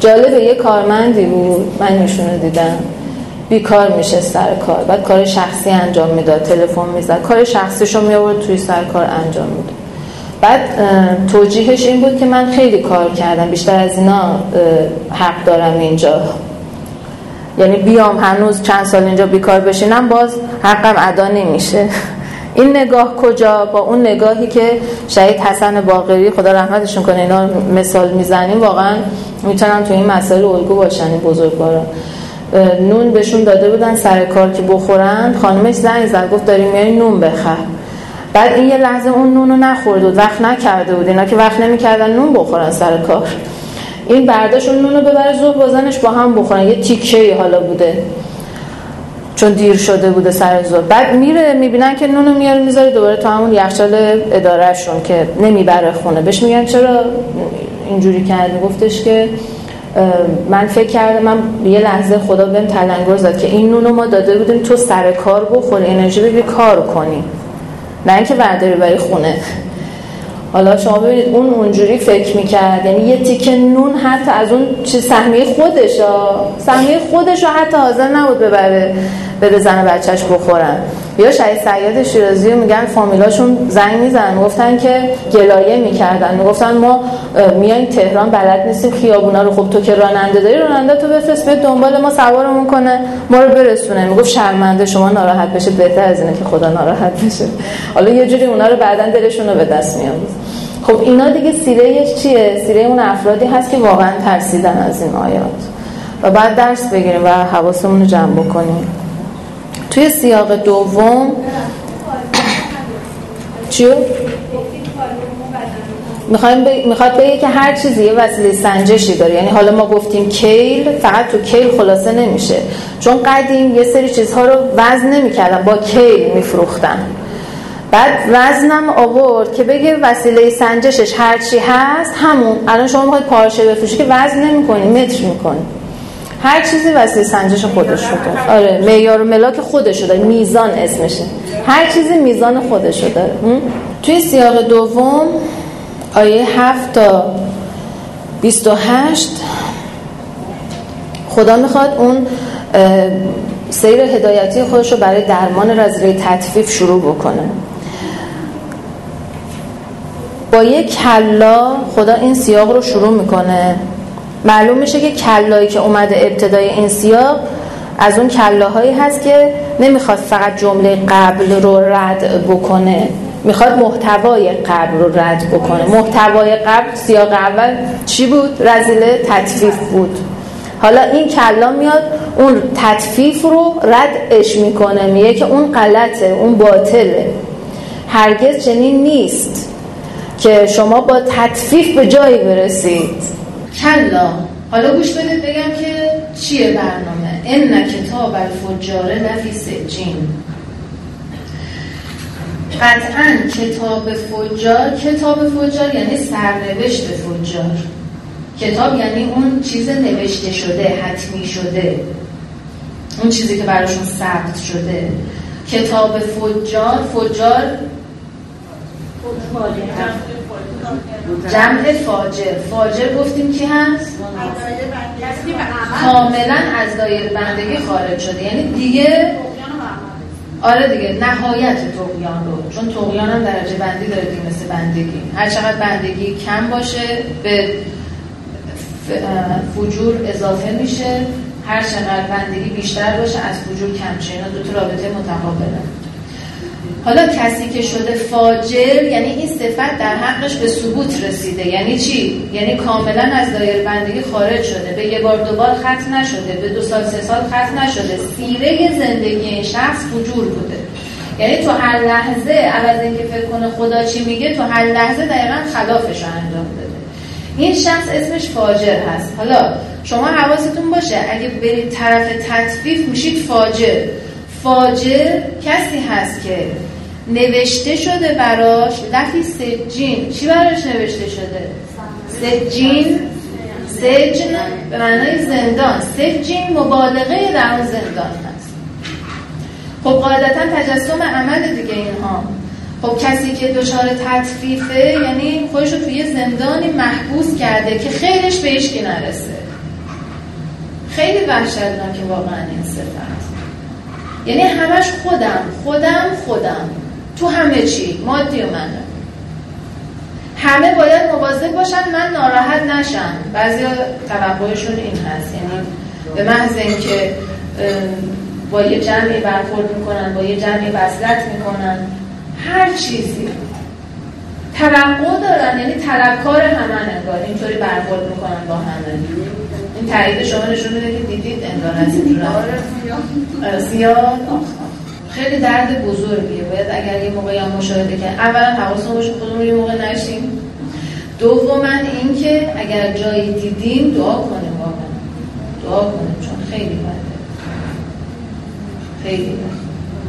جالبه یه کارمندی بود، من ایشونو دیدم بیکار میشه سر کار، بعد کار شخصی انجام میداد، تلفن میزد، کار شخصیشو میآورد توی سر کار انجام میداد. بعد توجیهش این بود که من خیلی کار کردم، بیشتر از اینا حق دارم اینجا، یعنی بیام هنوز چند سال اینجا بیکار بشینم باز حقم ادا نمیشه. این نگاه کجا؟ با اون نگاهی که شهید حسن باقری خدا رحمتشون کنه اینا مثال میزنیم، واقعا میتونم تو این مسائل الگو باشن این بزرگوارا. نون بهشون داده بودن سر کار که بخورن، خانمش زنگ زد گفت داریم میای نون بخر. بعد این یه لحظه اون نونو نخورد و وقت نکرده بود، اینا که وقت نمیکردن نون بخورن سر کار، این برداشت اون نونو ببره ظهر بازنش با هم بخورن، یه تیکه‌ای حالا بوده چون دیر شده بوده سر ظهر. بعد میره میبینن که نونو میاره میذاره دوباره تو همون یخچال ادارهشون که نمیبره خونه. بهش میگن چرا اینجوری کردی؟ گفتش که من فکر کردم، من یه لحظه خدا بهم تلنگر زد که این نونو ما داده بودیم تو سر کار بخوری، انرژی بگیری کار کنی، نه اینکه برداری بری خونه. حالا شما ببینید اون اونجوری فکر میکرد، یعنی یه تیکه نون حتی از اون چیز سهمیه خودش سهمیه خودش رو حتی حاضر نبود ببره بده زن بچهش بخورن. یا شهید سید شیرازی رو میگن فامیلاشون زنگ میزنن میگفتن که گلایه میکردن، میگفتن ما میایم تهران بلد نیستیم خیابونا رو، خب تو که راننده داری راننده تو بفرست بیاد دنبال ما سوارمون کنه ما رو برسونه. میگفت شرمنده شما ناراحت بشید بهتر از اینه که خدا ناراحت بشه. حالا یه جوری اونا رو بعدن دلشون رو به دست میاره. خب اینا دیگه سیره چیه؟ سیره اون افرادی هست که واقعا ترسیدن از این آیات و بعد درس بگیریم و حواسمون رو جمع بکنیم. توی سیاق دوم چیو؟ میخوایم ب... میخواد بگه که هر چیزی یه وسیله سنجشی داره، یعنی حالا ما گفتیم کیل، فقط تو کیل خلاصه نمیشه، چون قدیم یه سری چیزها رو وزن نمیکردن با کیل میفروختن، بعد وزنم آورد که بگه وسیله سنجشش هر چی هست همون. الان شما میخواید پارچه بفروشی که وزن نمیکنی، متر میکنی، هر چیزی وسیله سنجش خودش داره. آره معیار و ملاک خودش داره، میزان اسمشه، هر چیزی میزان خودش داره. توی سیاق دوم آیه هفت تا بیست و هشت خدا میخواد اون سیر هدایتی خودش رو برای درمان رذیله تطفیف شروع بکنه. با یک کلا خدا این سیاق رو شروع میکنه. معلوم میشه که کلایی که اومده ابتدای این سیاق از اون کلاهایی هست که نمیخواد فقط جمله قبل رو رد بکنه، میخواد محتوای قبل رو رد بکنه. محتوای قبل سیاق اول چی بود؟ رذیله تطفیف بود. حالا این کلا میاد اون تطفیف رو ردش میکنه، میگه که اون غلطه، اون باطله، هرگز چنین نیست که شما با تطفیف به جایی برسید. کلا. حالا گوش بدید بگم که چیه برنامه. ان کتاب الفجار لفی سجین. قطعا کتاب فجار، کتاب فجار یعنی سرنوشت فجار. کتاب یعنی اون چیز نوشته شده، حتمی شده، اون چیزی که براشون ثبت شده. کتاب فجار، فجار جمع فاجر. فاجر گفتیم کی هست؟ کاملا از دایره بندگی خارج شده، یعنی دیگه آره دیگه نهایت طغیان رو، چون طغیان هم درجه بندی داره دیگه، مثل بندگی هر چقدر بندگی کم باشه به فجور اضافه میشه، هر چقدر بندگی بیشتر باشه از فجور کم شه. اینا دو تا رابطه متقابله. حالا کسی که شده فاجر یعنی این صفت در حقش به ثبوت رسیده. یعنی چی؟ یعنی کاملا از دایره بندگی خارج شده، به یه بار دو بار ختم نشده، به دو سال سه سال ختم نشده، سیره زندگی این شخص فجور بوده. یعنی تو هر لحظه عوض اینکه فکر کنه خدا چی میگه، تو هر لحظه دقیقاً خلافش رو انجام بده. این شخص اسمش فاجر هست. حالا شما حواستون باشه اگه برید طرف تطفیف میشید فاجر. فاجر کسی هست که نوشته شده براش لفی سجین. چی براش نوشته شده؟ سجین، سجن به معنای زندان. سجین مبالغه در اون زندان هست. خب قاعدتا تجسم عمل دیگه اینها. خب کسی که دچار تطفیفه یعنی خودشو توی زندانی محبوس کرده که خیرش به هیچ کی نرسه. خیلی وحشتناکه واقعا این صفت. یعنی همش خودم خودم خودم تو همه چی، مادی و معنوی. همه باید مواظب باشن من ناراحت نشم. بعضیا توقعشون این هست، یعنی به محض اینکه با یه جمعی برخورد میکنن، با یه جمعی وصلت میکنن، هر چیزی توقع دارن، یعنی طلبکار همن انگار اینطوری برخورد میکنن با همه. این تایید شما نشون میده که دیدید انگار هستید زیاد. خیلی درد بزرگیه. باید اگر یه موقعی هم مشاهده که اولا حواسمون باشه خودمون یه موقع نشیم، دوما این که اگر جایی دیدیم دعا کنیم، واقعا دعا کنیم، چون خیلی بده، خیلی بده.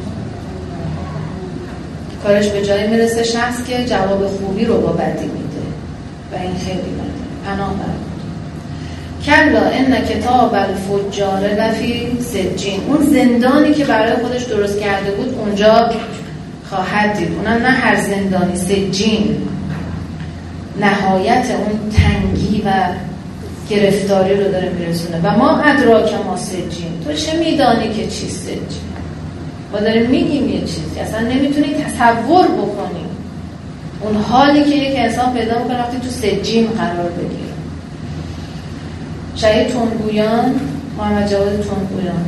کارش به جایی میرسه شخص که جواب خوبی رو با بدی میده و این خیلی بده. پناه برد کلا ان کتاب الفجار لفی سجین. اون زندانی که برای خودش درست کرده بود اونجا خواهد دید. اونم نه هر زندانی، سجین، نهایت اون تنگی و گرفتاری رو داره میرسونه. و ما ادراک ما سجین، تو چه میدانی که چی سجین؟ ما داریم میگیم یه چیزی اصلا نمیتونی تصور بکنی اون حالی که یک انسان پیدا میکنه وقتی تو سجین قرار بگیره. شهید تندگویان، محمد جواد تندگویان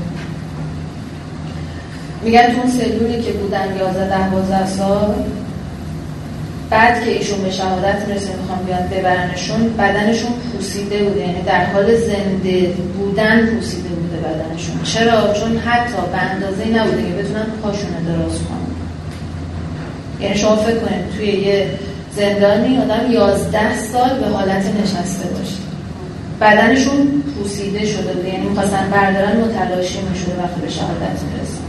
میگن تو اون سلولی که بودن یازده دوازده سال بعد که ایشون به شهادت میرسه میخوام بیان ببرنشون، بدنشون پوسیده بوده، یعنی در حال زنده بودن پوسیده بوده بدنشون. چرا؟ چون حتی به اندازه‌ای نبوده که بتونن پاشون دراز کنن. یعنی شما فکر کنید توی یه زندانی آدم یازده سال به حالت نشسته باشه، بدنشون پوسیده شده بوده، یعنی می‌خواستن بردارن متلاشی میشده وقتی به شهادت میرسن.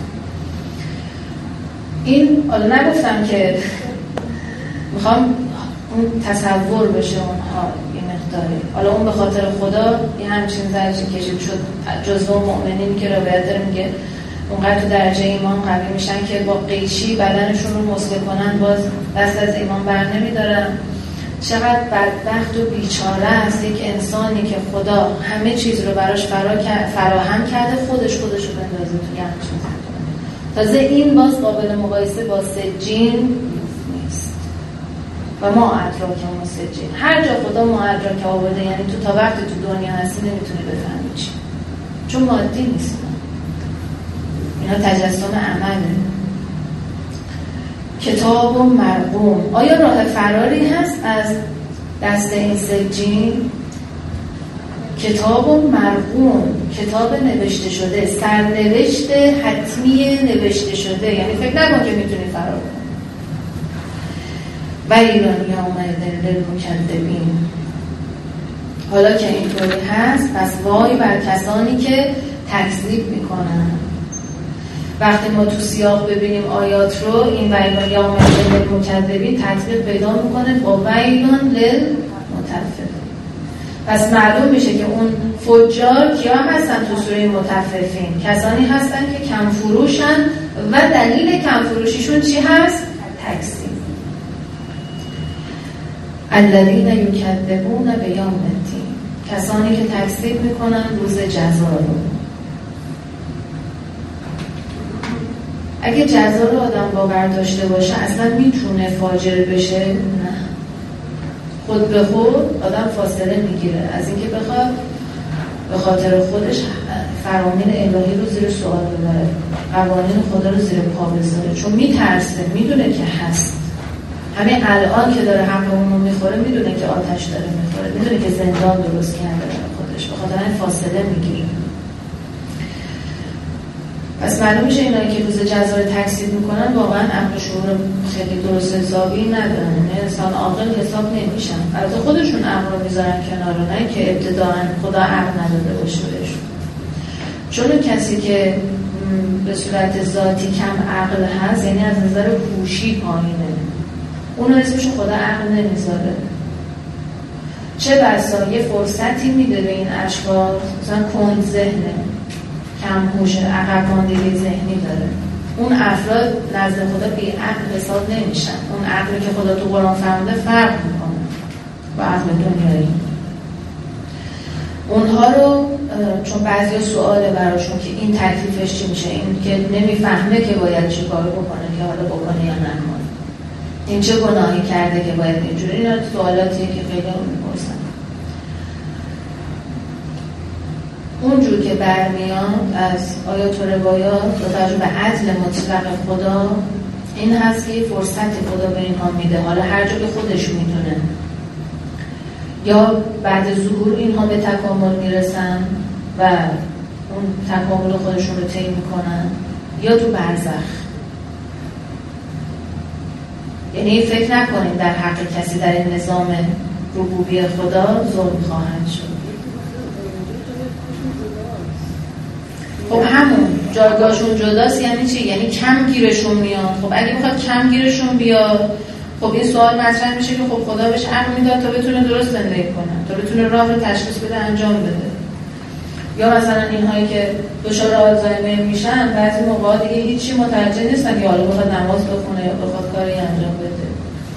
این حالا نگفتم که میخوام اون تصور بشه اونها یه مقداری. حالا اون به خاطر خدا یه همچین درجه کشید شد جزو مؤمنین که روایت داره میگه اونقدر تو درجه ایمان قوی میشن که با قیچی بدنشون رو مسله کنن باز دست از ایمان بر نمیدارن. چقدر بدبخت و بیچاره است یک انسانی که خدا همه چیز رو براش فرا... فراهم کرده، خودش خودش رو بندازه توی همچین تازه این باز قابل مقایسه با سجین نیست. و ما ادراک ما سجین، هر جا خدا ما ادراک آورده، یعنی تو تا وقتی تو دنیا هستی نمیتونی بفهمی چی، چون مادی نیست، اینا تجسم عمله. کتاب مرقوم، آیا راه فراری هست از دست این سجین؟ کتاب مرقوم، کتاب نوشته شده، سرنوشت حتمی نوشته شده، یعنی فکر نکن که میتونی فرار کنی. ویل یومئذ للمکذبین. حالا که اینطوری هست پس وای بر کسانی که تکذیب میکنن. وقتی ما تو سیاق ببینیم آیات رو، این ویل یومئذ للمکذبین تطبیق پیدا میکنه با ویل للمطففین. پس معلوم میشه که اون فجار کیا هستن تو سوره مطففین؟ کسانی هستن که کم فروشن و دلیل کم فروشیشون چی هست؟ تکذیب. الذین یکذبون بیوم الدین، کسانی که تکذیب میکنن روز جزا رو. اگه جزا رو آدم باور داشته باشه اصلا میتونه فاجر بشه؟ نه. خود به خود آدم فاصله میگیره از اینکه بخواد به خاطر خودش فرامین الهی رو زیر سوال ببره، قوانین خدا رو زیر پا بذاره، چون میترسه، میدونه که هست. همین الان که داره حق اون رو میخوره میدونه که آتش داره میخوره، میدونه که زندان درست کرده برای خودش، به خاطر این فاصله میگیره. پس معلوم میشه اینایی که روز جزا رو تکذیب میکنن واقعا عقل و شعور خیلی درست حسابی ندارن، انسان عاقل حساب نمیشن. البته خودشون عقل رو میذارن کنار، نه که ابتداءً خدا عقل نداده باشه بهشون. چون اون کسی که به صورت ذاتی کم عقل هست، یعنی از نظر هوشی پایینه، اونو اسمش خدا عقل نمیذاره. چه بسا یه فرصتی میده به این اشخاص، مثلا کند ذهنه، کم هوش، عقب ماندگی ذهنی داره، اون افراد نزد خدا بی عقل حساب نمیشن. اون عقلی که خدا تو قرآن فرموده فرق میکنه با عقل دنیایی. اونها رو چون بعضی سواله براشون که این تکلیفش چی میشه، این که نمیفهمه که باید چی کار بکنه که حالا بکنه یا نکنه، این چه گناهی کرده که باید اینجوری. اینا سوالاتیه که خیلی هم میپرسن. اونجور که برمیاد از آیات و روایات با توجه به عدل مطلق خدا این هست که فرصت خدا به اینها میده، حالا هر جا که خودش میدونه، یا بعد ظهور اینها به تکامل میرسن و اون تکامل خودشون رو طی میکنن، یا تو برزخ. یعنی فکر نکنیم در حق کسی در این نظام ربوبی خدا ظلم خواهد شد. خب همون جایگاهشون جداست. یعنی چی؟ یعنی کم گیرشون میاد. خب اگه میخواد کم گیرشون بیاد، خب این سوال مطرح میشه که خب خدا بهش عقل میداد تا بتونه درست زندگی کنه، تا بتونه راه رو تشخیص بده، انجام بده. یا مثلا اینهایی که دچار آلزایمر میشن بعضی موقع دیگه هیچی متوجه نیستن که حالا بخواد نماز بخونه یا بخواد کاری انجام بده.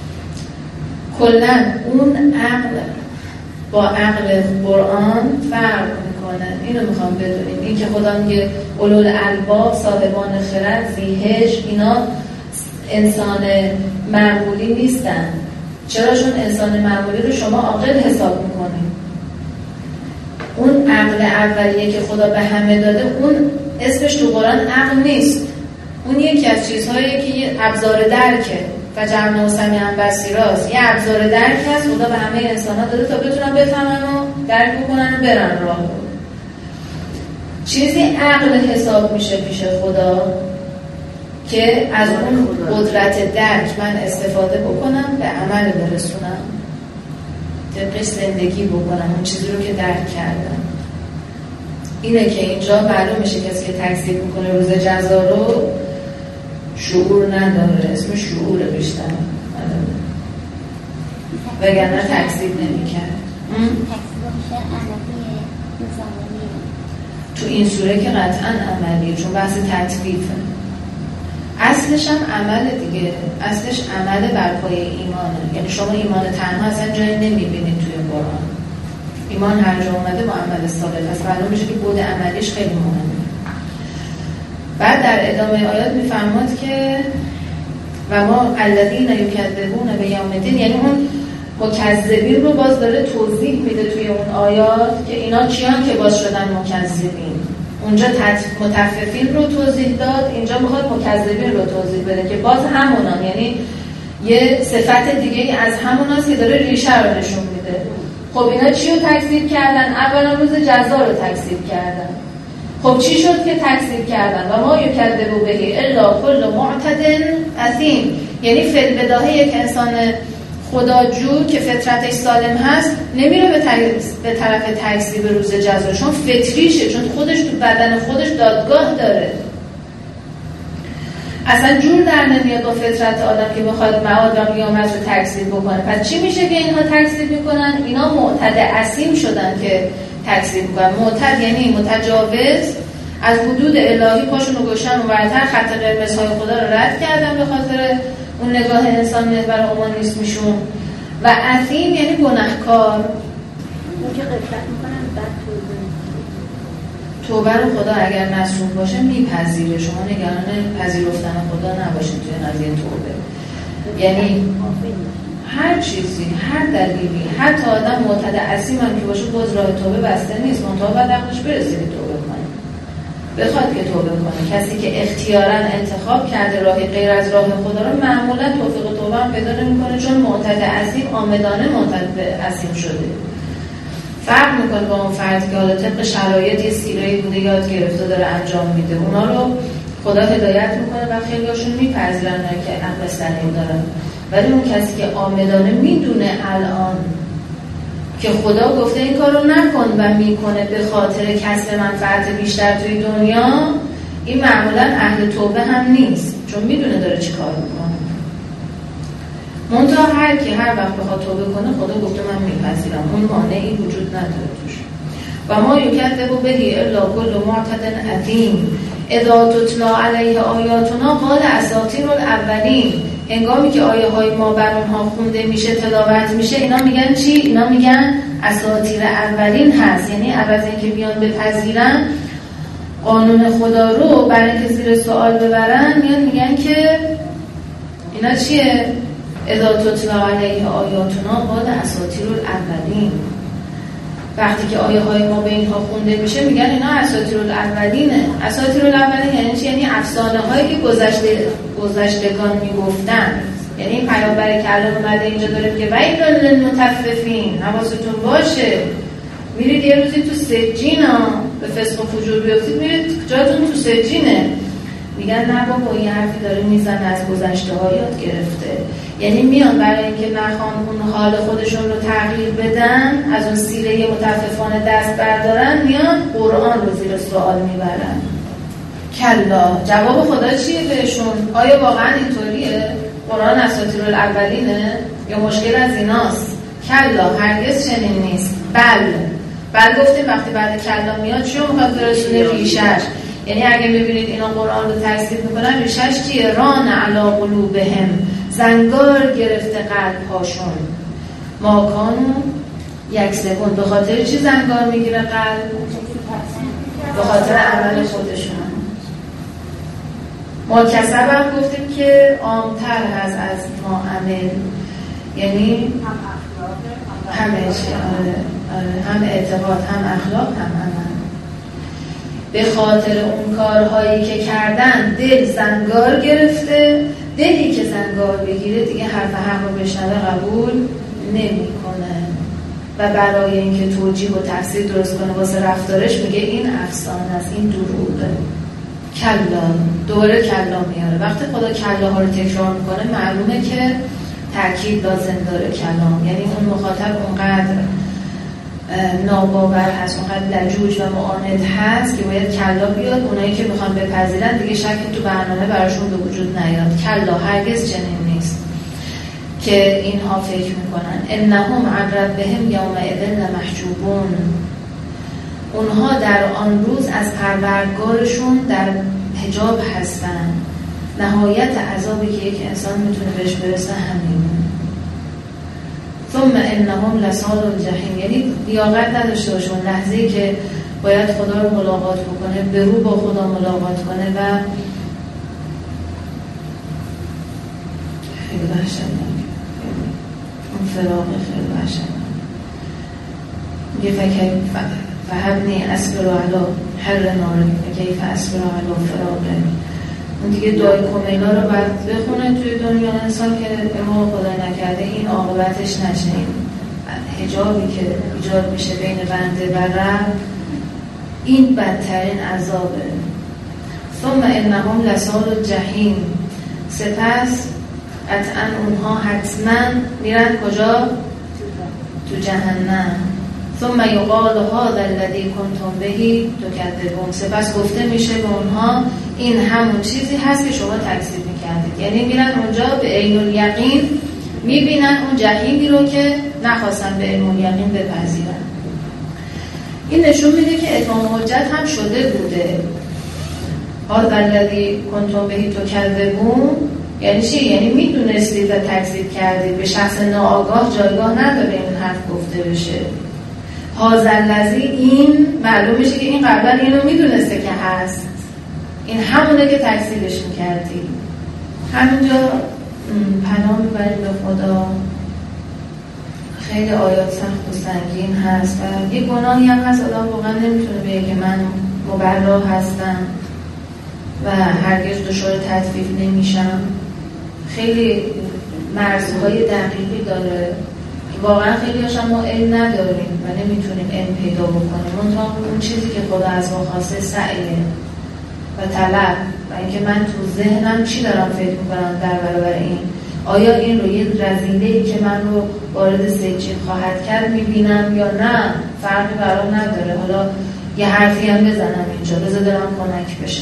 کلا اون عقل با عقل قرآن فرق میکنه. اینو میخوام بدونیم. این که خدا میگه اولول الباب، صاحبان خرد، ذی‌هج، اینا انسان معمولی نیستن. چرا؟ چون انسان معمولی رو شما عاقل حساب میکنید. اون عقل اولیه که خدا به همه داده، اون اسمش تو قرآن عقل نیست. اون یکی از چیزهاییه که یه ابزار درکه. فجعلناه سمیعا بصیرا، یه ابزار درک هست خدا به همه انسان‌ها داده تا بتونن بفهمن و درک بکنن و برن راه رو. چیزی عقل حساب میشه پیش خدا که از اون قدرت درک من استفاده بکنم، به عمل برسونم، طبقش زندگی بکنم اون چیزی رو که درک کردم. اینه که اینجا معلوم میشه کسی که تکذیب میکنه روز جزا رو شعور نداره. اسم شعور بیشتر وگرنه تکذیب نمی‌کرد. تو این سوره که قطعا عملیه، چون بحث تطبیقه. اصلش هم عمل دیگه، اصلش عمل بر پایه ایمانه. یعنی شما ایمان تنها اصلا جایی نمیبینید توی قرآن. ایمان هر جا اومده با عمل ثابت هست. معلوم میشه که بود عملیش خیلی مهمه. بعد در ادامه آیات میفرماد که و ما الذین یکذبون بیوم الدین، یعنی اون مکذبین رو باز داره توضیح میده توی اون آیات که اینا کیان که باز شدن مکذبین. اونجا متففین رو توضیح داد، اینجا میخواد مکذبین رو توضیح بده که باز همونان، یعنی یه صفت دیگه از هموناست که داره ریشه رو نشون میده. خب اینا چی رو تکذیب کردن؟ اولا روز جزا رو تکذیب کردن. خب چی شد که تکذیب کردن؟ و ما یکذبوا به الا کل معتد اثیم، یعنی فی البداهه یک انسان خداجو که فطرتش سالم هست نمیره به, به طرف تکذیب روز جزا، چون فطریشه، چون خودش تو بدن خودش دادگاه داره. اصلا جور در نمیاد با فطرت آدم که بخواد معاد و قیامت رو تکذیب بکنه. پس چی میشه که اینها تکذیب میکنن؟ اینا معتد اثیم شدن که تکذیب میکنن. معتد یعنی متجاوز از حدود الهی، پاشون رو گوشن و برتر خط قرمزهای خدا رو رد کردن به خاطر اون نگاه انسان محور و اومانیسمشون. و اثیم یعنی گناهکار. اون که غفلت میکنن بعد توبه رو خدا اگر نصوح باشه میپذیره. شما نگران پذیرفتن خدا نباشید توی قضیه توبه. یعنی هر چیزی، هر دلیلی، حتی آدم معتد اثیم هم که باشه باز راه توبه بسته نیست. منتها باید عقلش برسه که توبه کنه، بخواد که توبه کنه. کسی که اختیاراً انتخاب کرده راهی غیر از راه خدا رو معمولا توفیق توبه هم پیدا نمی‌کنه، چون معتد اثیم عامدانه معتد اثیم شده. فرق میکنه با اون فرد که حالا طبق شرایط یه سیره‌ای بوده یاد گرفته داره انجام میده. اونا رو خدا هدایت میکنه و خیلی هاشون میپذیرن که عقل سلیم دارن. ولی اون کسی که عامدانه میدونه الان که خدا گفته این کارو نکن و میکنه به خاطر کسب منفعت بیشتر توی دنیا، این معمولا اهل توبه هم نیست، چون میدونه داره چی کار میکنه. منتها هر کی هر وقت بخواد توبه کنه خدا گفته من میپذیرم، اون مانعی وجود نداره توش. و ما یکذب به الا کل معتد اثیم اذا تتلی علیه آیاتنا قال اساطیر الاولین، هنگامی که آیه های ما بر اونها خونده میشه، تلاوت میشه، اینا میگن چی؟ اینا میگن اساطیر اولین هست. یعنی عوض اینکه بیان بپذیرن قانون خدا رو، برای اینکه زیر سوال ببرن، میان میگن که اینا چیه؟ اذا تتلی علیه آیاتنا قال اساطیر الاولین. وقتی که آیه های ما به اینها خونده میشه میگن اینا اساطیر الاولینه. اساطیر الاولین یعنی چی؟ یعنی افسانه هایی که گذشته گذشتگان میگفتن. یعنی این پیامبر که الان اومده اینجا داره میگه ویل للمطففین، حواستون باشه میرید یه روزی تو سجین ها به فسق و فجور بیافتید، میرید جاتون تو سجینه. میگن نه بابا این حرفی داره میزنه از گذشته ها یاد گرفته. یعنی میان برای اینکه نخوان اون حال خودشون رو تغییر بدن، از اون سیره متففانه دست بردارن، میان قرآن رو زیر سوال میبرن. کلا، جواب خدا چیه بهشون؟ آیا واقعا اینطوریه؟ قرآن اساطیر الاولینه یا مشکل از ایناست؟ کلا، هرگز چنین نیست. بل بل گفتیم وقتی بعد کلا میاد چی رو میخواد برسونه؟ ریشش. یعنی اگه ببینید اینا قرآن رو تکذیب میکنن، ریشش چیه؟ ران علی قلوبهم، زنگار گرفته قلب هاشون. ما کانو یک سوم. به خاطر چی زنگار میگیره قلب؟ به خاطر عمل خودشون. ما کسب هم گفتیم که عامتر هست از ما عمل، یعنی همه چی، آره آره، هم اعتقاد، هم اخلاق، هم عمل. به خاطر اون کارهایی که کردن دل زنگار گرفته. دلی که زنگار بگیره دیگه حرف حق رو بشنوه قبول نمیکنه و برای اینکه توجیه و تفسیر درست کنه واسه رفتارش میگه این افسانه است، این دروغه. کلا، دوباره کلا میاره. وقتی خدا کلا ها رو تکرار میکنه معلومه که تاکید لازم داره کلام. یعنی اون مخاطب اونقدر ناباور هست، اونقدر لجوج و معاند هست که باید کلا بیاد. اونایی که میخوان بپذیرن دیگه شکی تو برنامه براشون به وجود نیاد. کلا، هرگز چنین نیست که اینها فکر میکنن. انهم عن ربهم یومئذ لمحجوبون. اونها در آن روز از پروردگارشون در حجاب هستن. نهایت عذابی که یک انسان میتونه بهش برسه همینه. ثم انهم لصال الجحیم، یعنی لیاقت نداشته باشه اون لحظه‌ای که باید خدا رو ملاقات بکنه، به رو با خدا ملاقات کنه و خیلی وحشتناک، اون فراق خیلی وحشتناک. میگه فکر فهبنی اصبر علی حر نار کیف اصبر علی فراقه. اون دیگه دعای کمیلا رو باید بخونه توی دنیا انسان که اما خدا نکرده این عاقبتش نشه. این حجابی که ایجاد میشه بین بنده و رب، این بدترین عذابه. ثم انهم لصال الجحیم، سپس قطعا اونها حتما میرن کجا؟ تو جهنم. ثم یقال هذا الذی کنتم به تکذبون، سپس گفته میشه به اونها این همون چیزی هست که شما تکذیب میکردید. یعنی میرن اونجا به عین الیقین میبینن اون جحیمی رو که نخواستن به عین الیقین بپذیرن. این نشون میده که اتمام حجت هم شده بوده. هذا الذی کنتم به تکذبون یعنی چی؟ یعنی میدونستید و تکذیب کردید. به شخص ناآگاه جایگاه نداره این حرف گفته بشه. هذا الذی، این معلوم میشه که این قبلا اینو میدونسته که هست، این همونه که تکذیبش میکردی. همینجا پناه میبریم به خدا. خیلی آیات سخت و سنگین هست و یه گناهی هم هست آدم واقعا نمیتونه بگه که من مبرا هستم و هرگز دچار تطفیف نمیشم. خیلی مرزهای دقیقی داره. واقعا خیلی هاشم ما علم نداریم و نمیتونیم علم پیدا بکنیم. منطقه اون چیزی که خدا از ما خواسته سعیه و طلب و اینکه من تو ذهنم چی دارم فکر میکنم در برابر این. آیا این رو یه رذیله‌ای که من رو وارد سجین خواهد کرد میبینم یا نه؟ فرقی برام نداره. حالا یه حرفی هم بزنم اینجا، بذار دارم کمک بشه،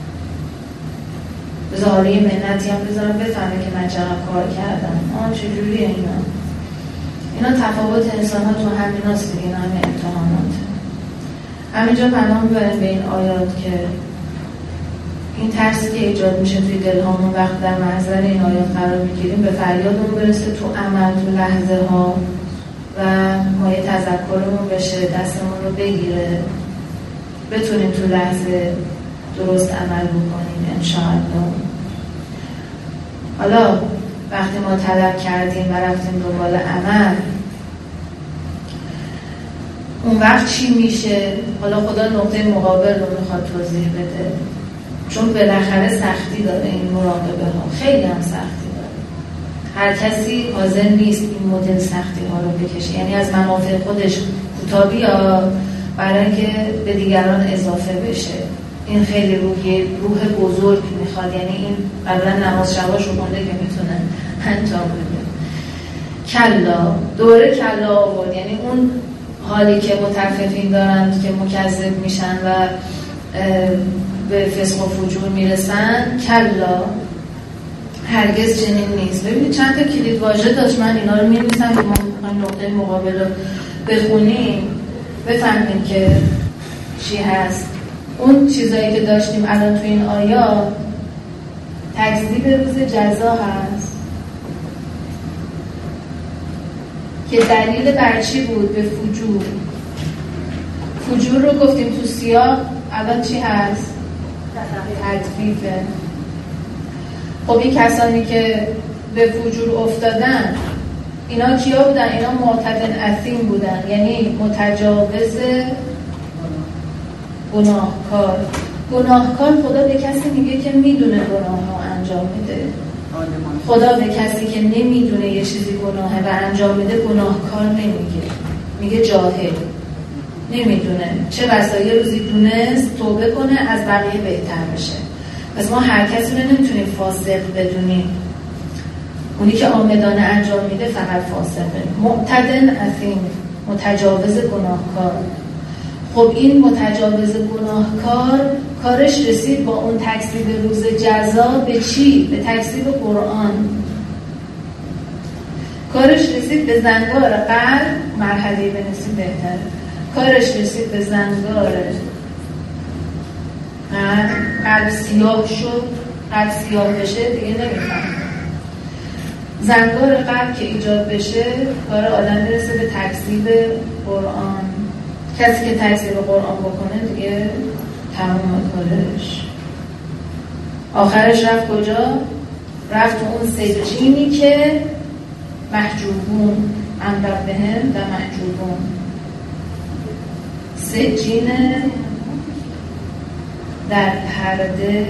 بذار حالا یه منتی هم بذارم بفهمه که من چقدر کار کردم. آه چجوریه اینا؟ اینا تفاوت انسان ها تو همین هاست دیگه، همین امتحانات. همینجا پناه میبریم به این آیات که این ترسی که ایجاد میشه توی دلهامون وقتی در محضر این آیات قرار میگیریم به فریادمون برسه تو عمل، تو لحظه ها و ما یه تذکرمون بشه، دستمون رو بگیره، بتونیم تو لحظه درست عمل بکنیم انشاءالله. حالا وقتی ما طلب کردیم و رفتیم دنبال عمل، اون وقت چی میشه؟ حالا خدا نقطه مقابل رو میخواد توضیح بده، چون بالاخره سختی داره این مراقبه ها، خیلی هم سختی داره. هر کسی حاضر نیست این مدل سختی ها رو بکشه، یعنی از منافع خودش کوتاه بیاد برای اینکه به دیگران اضافه بشه. این خیلی روحی روح بزرگ میخواد، یعنی این قبلا نماز شباش رو کنده که میتونه انجام بده. کلا، دوره کلا آورد، یعنی اون حالی که متفقین دارند که مکذب میشن و به فسق و فجور میرسن، کلا هرگز چنین نیست. ببینید چند تا کلید واژه داشت، من اینا رو می‌نویسم که ما می‌خوایم نقطه مقابل رو بخونیم بفهمیم که چی هست. اون چیزایی که داشتیم الان تو این آیات تکذیب روز جزا هست که دلیل بر چی بود؟ به فجور. فجور رو گفتیم تو سیاق، الان چی هست؟ تطفیفه. خب این کسانی که به فجور افتادن اینا کیا بودن؟ اینا معتدن اثیم بودن، یعنی متجاوز گناهکار. گناهکار خدا به کسی میگه که میدونه گناه ها انجام میده. خدا به کسی که نمیدونه یه چیزی گناهه و انجام میده گناهکار نمیگه، میگه جاهل، نمیدونه. چه بسا یه روزی دونست توبه کنه از بقیه بهتر بشه. پس ما هر کسی رو نمیتونیم فاسق بدونیم، اونی که عامدانه انجام میده فقط فاسقه. معتدن اثیم، متجاوز گناهکار. خب این متجاوز گناهکار کارش رسید با اون تکذیب روز جزا به چی؟ به تکذیب قرآن. کارش رسید به زنگار قلب، مرحله بنویسید بهتره. کارش رسید به زنگار قلب، سیاه شد. قلب سیاه بشه دیگه نمیفهم. زنگار قلب که ایجاد بشه کار آدم میرسه به تکذیب قرآن. کسی که تکذیب قرآن بکنه دیگه تمام کارش. آخرش رفت کجا؟ رفت اون سجینی که محجوبون انبر بهم و محجوبون. سجین در پرده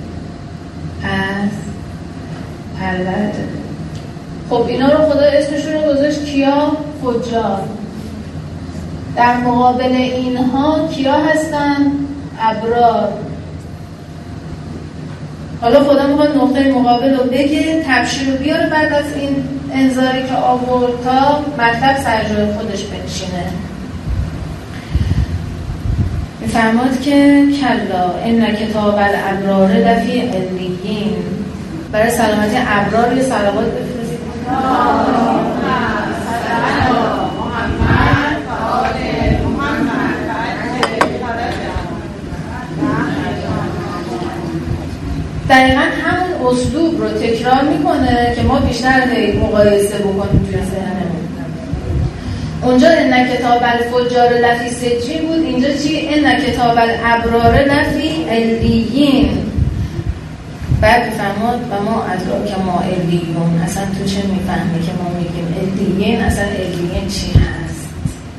از پرورده. خب اینا رو خدا اسمشون رو گذاشت کیا؟ فجار. در مقابل اینها کیا هستن؟ ابرار. حالا خدا میخواد نقطه مقابل رو بگه، تبشیر رو بیاره بعد از این انذاری که آورد تا مطلب سرجای خودش بنشینه. میفرماد که کلا ان کتاب الابرار لفی علیین. برای سلامتی ابرار یه صلوات بفرستید. دقیقا همون اسلوب رو تکرار میکنه که ما بیشتر مقایسه بکنیم توی ذهنمون. اونجا ان کتاب الفجار لفی سجین بود، اینجا چی؟ ان کتاب الابرار لفی علیین. بعد میفهمد و ما ادراک ما علیون. اصلا تو چه میفهمی که ما میگیم علیین؟ اصلا علیین چی هست؟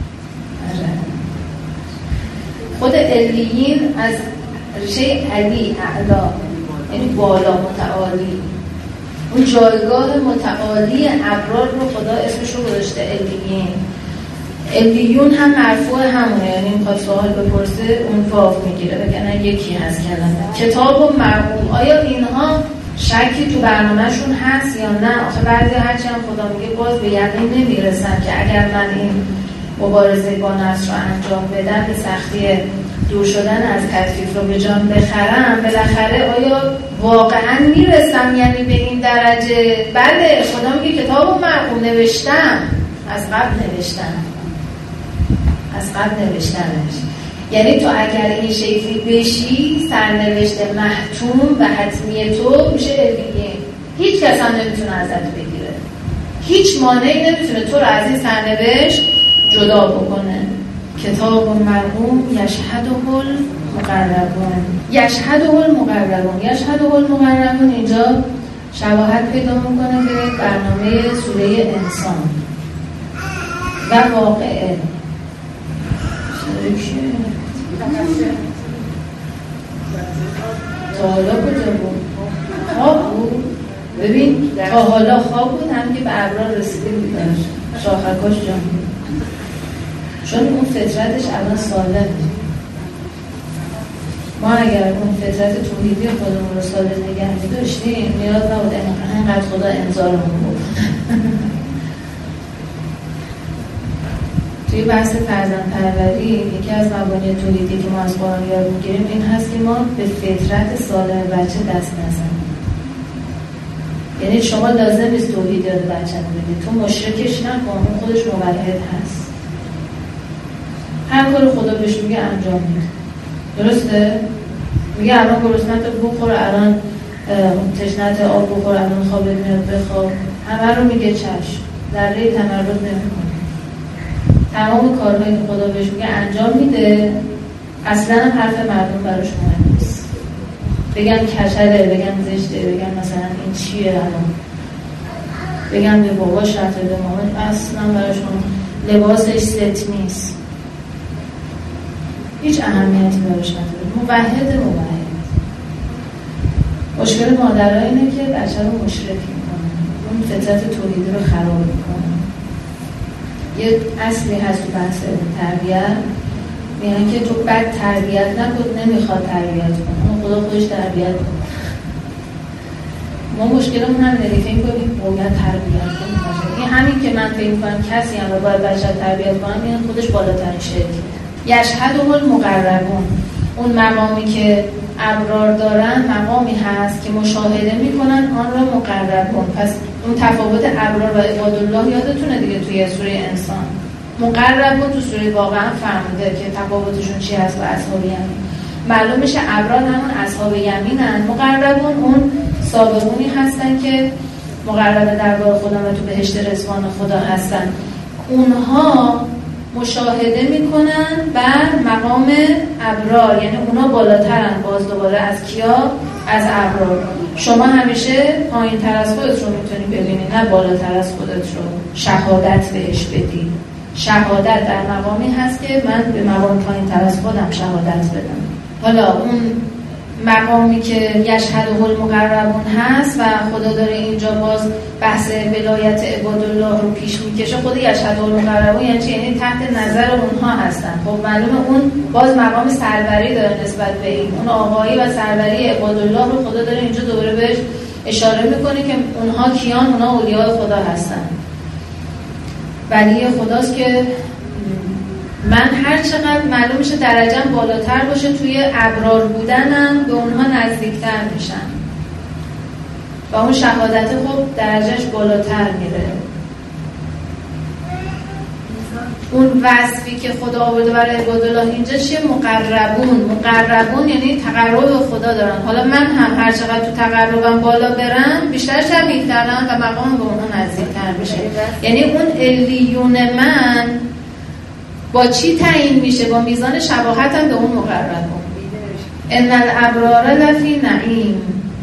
خود علیین از ریشه علی، اعلا، یعنی بالا، متعالی. اون جایگاه متعالی ابرار رو خدا اسمش رو گذاشته علیین. علیون هم مرفوع همونه، یعنی میخواد سوال بپرسه اون واو میگیره، بگنه یکی هست کلمه. کتاب و مرقوم، آیا اینها شکی تو برنامهشون هست یا نه؟ آخه بعضی هرچی هم خدا میگه باز به یقین نمیرسن که اگر من این مبارزه با نفس رو انجام بدم، به سختی دور شدن از تطفیف رو به جان بخرم، بالاخره آیا واقعا میرسم یعنی به این درجه؟ بله، خدا میگه کتاب و مرقوم نوشتم، از قبل نوشتم، از قبل نوشتمش. یعنی تو اگر این شکلی بشی سرنوشت محتوم و حتمی تو میشه علیین. هیچ کس هم نمیتونه ازت بگیره، هیچ مانعی نمیتونه تو رو از این سرنوشت جدا بکنه. کتاب مرقوم یشهده المقربون. یشهده المقربون یشهده المقربون اینجا شباهت پیدا میکنه به برنامه سوره انسان و واقعه. تا حالا کجا بود؟ خواب بود؟ ببین تا حالا خواب بود، هم که به ابرار رسیده بود شاخکاش جان بود، چون اون فطرتش الان سالمه. ما اگر اون فطرت توحیدی خودمون رو سالم نگه می‌داشتیم نیاز نبود اینقدر خدا انذارمون بود. توی بحث فرزند پروری یکی از مبانی توحیدی که ما از قرآن یاد می‌گیریم این هست که ما به فطرت سالم بچه دست نزنیم. یعنی شما لازم نیست توحید یاد بچه بدید، تو مشرکش نکن، اون خودش موحد هست، هر کار خدا بهش میگه انجام میده. درسته؟ میگه الان گرسنت بخور، الان تشنت آب بخور، الان خوابت میاد بخواب، همه رو میگه چشم، ذره تمرد نمیکنه. تمام کارهایی که خدا بهش میگه انجام میده. اصلا حرف مردم براش مهم نیست، بگم کچله، بگم زشته، بگم مثلا این چیه، الان بگم به باباش رفته به مامان، اصلا براش مهم. لباسش ست نیست، هیچ اهمیتی براش نداره. موحد موحد. مشکل مادرها اینه که بچه رو مشرک میکنن، اون فطرت توحیدی رو خراب میکنن. یه اصلی هست تو بحث تربیت، میگن که تو بد تربیت نکن، نمیخواد تربیت کنه، اون خدا خودش تربیت کنه. ما مشکلمون همینه، فکر می‌کنیم باید تربیت کنیم. این همین که من فکر می‌کنم کسی هم رو باید بچه تربیت کنم، این خودش بالاترین شرکه. یشهده المقربون، اون مقامی که ابرار دارن مقامی هست که مشاهده میکنن آن را مقربون. پس اون تفاوت ابرار و عبادالله یادتونه دیگه توی سوره انسان. مقربون تو سوره واقعا فرموده که تفاوتشون چی هست با اصحاب یمین. معلوم میشه ابرار همون اصحاب یمینن، مقربون اون سابقونی هستن که مقرب دربار خدا و تو بهشت رضوان خدا هستن. اونها مشاهده میکنن بر مقام ابرار، یعنی اونا بالاترن باز دوباره از کیا؟ از ابرار. شما همیشه پایین تر از خودت رو میتونی ببینی، نه بالاتر از خودت رو شهادت بهش بدی. شهادت در مقامی هست که من به مقام پایین تر از خودم شهادت بدم. حالا اون مقامی که یشهده المقربون هست و خدا داره اینجا باز بحث ولایت عبادالله رو پیش میکشه. خود یشهده المقربون یعنی چی؟ یعنی تحت نظر اونها هستن. خب معلومه اون باز مقام سروری داره نسبت به این، اون آقایی و سروری عبادالله رو خدا داره اینجا دوباره بهش اشاره میکنه که اونها کیان؟ اونها اولیاء خدا هستن. ولی خداست که من هر چقدر معلوم میشه درجه‌ام بالاتر باشه توی ابرار بودنم به اونها نزدیکتر میشم و اون شهادت خب درجهش بالاتر میره. اون وصفی که خدا آورده برای عبادالله اینجا چیه؟ مقربون. مقربون یعنی تقرب به خدا دارن. حالا من هم هر چقدر تو تقربم بالا برم بیشتر شبیه ترم و مقام به اونها نزدیکتر میشه. یعنی اون علیون من با چی تعیین میشه؟ با میزان شباهتم به اون مقربون. ان الابرار لفی نعیم.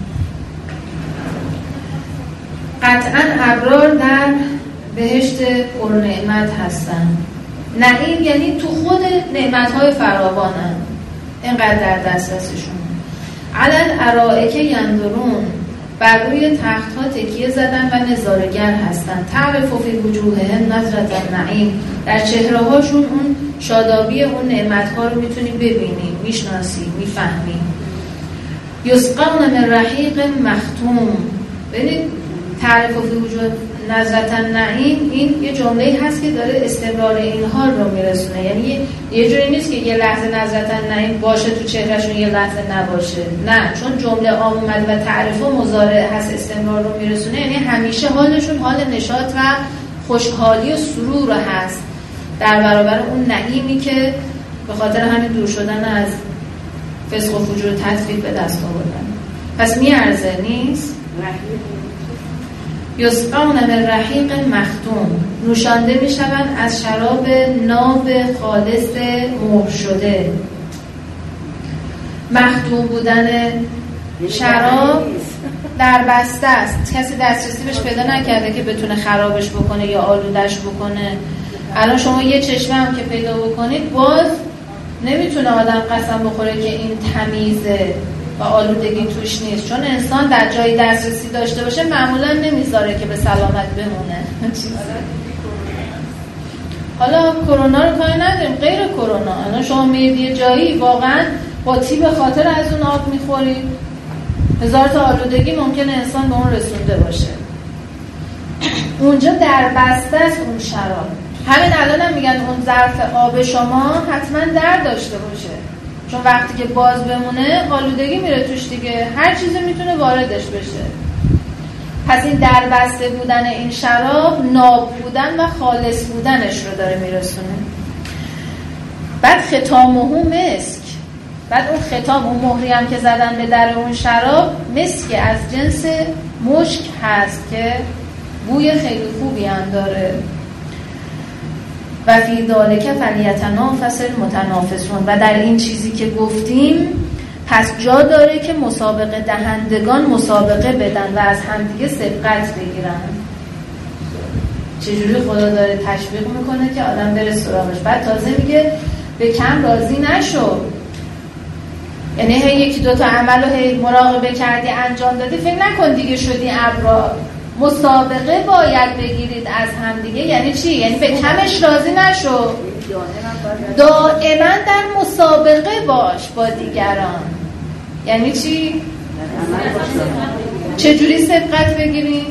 قطعا ابرار در بهشت پر نعمت هستن. نعیم یعنی تو خود نعمت‌های فراوانن، اینقدر در دسترسشون. علل ارائک ینظرون، بر روی تخت‌ها تکیه زدن و نظاره‌گر هستن. تعرف فی وجوههم نظرة النعیم، در چهره‌هاشون اون شادابی اون نعمت‌ها رو میتونی ببینی، میشناسی، میفهمی. یسقون من رحیق مختوم. ببینید تعرف فی وجوه نظرة النعیم، این یه جمله‌ای هست که داره استمرار این حال رو میرسونه. یعنی یه جوری نیست که یه لحظه نظرة النعیم باشه تو چهرهشون یه لحظه نباشه، نه، چون جمله عام اومد و تعریف و مضارع هست استمرار رو میرسونه، یعنی همیشه حالشون حال نشاط و خوشحالی و سرور هست در برابر اون نعیمی که به خاطر همین دور شدن از فسق و فجور تطفیف به دست آوردن. پس میارزه نیست؟ یسقون من رحیق مختوم، نوشانده میشوند از شراب ناب خالص مهر شده. مختوم بودن شراب در بسته است، کسی دسترسی بهش پیدا نکرده که بتونه خرابش بکنه یا آلودش بکنه. الان شما یه چشمه هم که پیدا بکنید باز نمیتونه آدم قسم بخوره که این تمیزه و آلودگی توش نیست، چون انسان در جایی دسترسی داشته باشه معمولا نمیذاره که به سلامت بمونه. حالا کرونا رو کاری نداریم، غیر کرونا الان شما میرید یه جایی واقعا با تیب خاطر از اون آب میخورید، هزار تا آلودگی ممکنه انسان به اون رسونده باشه. اونجا در بسته است اون شراب. همین الان هم میگن اون ظرف آب شما حتما در داشته باشه، چون وقتی که باز بمونه آلودگی میره توش دیگه، هر چیزی میتونه واردش بشه. پس این در بسته بودن این شراب ناب بودن و خالص بودنش رو داره میرسونه. بعد ختامه مسک، بعد اون ختام اون مهری هم که زدن به در اون شراب مسک از جنس مشک هست که بوی خیلی خوبی هم داره. و فی ذالک فلیتنافس المتنافسون، و در این چیزی که گفتیم پس جا داره که مسابقه دهندگان مسابقه بدن و از همدیگه سبقت بگیرن. چجوری خدا داره تشویق میکنه که آدم بره سراغش. بعد تازه میگه به کم راضی نشو، یعنی هی یکی دوتا عمل رو هی مراقبه کردی انجام دادی فکر نکن دیگه شدی ابرار. مسابقه باید بگیرید از هم دیگه. یعنی چی؟ یعنی به کمش راضی نشو، دائما در مسابقه باش با دیگران. یعنی چی؟ چجوری سبقت بگیریم؟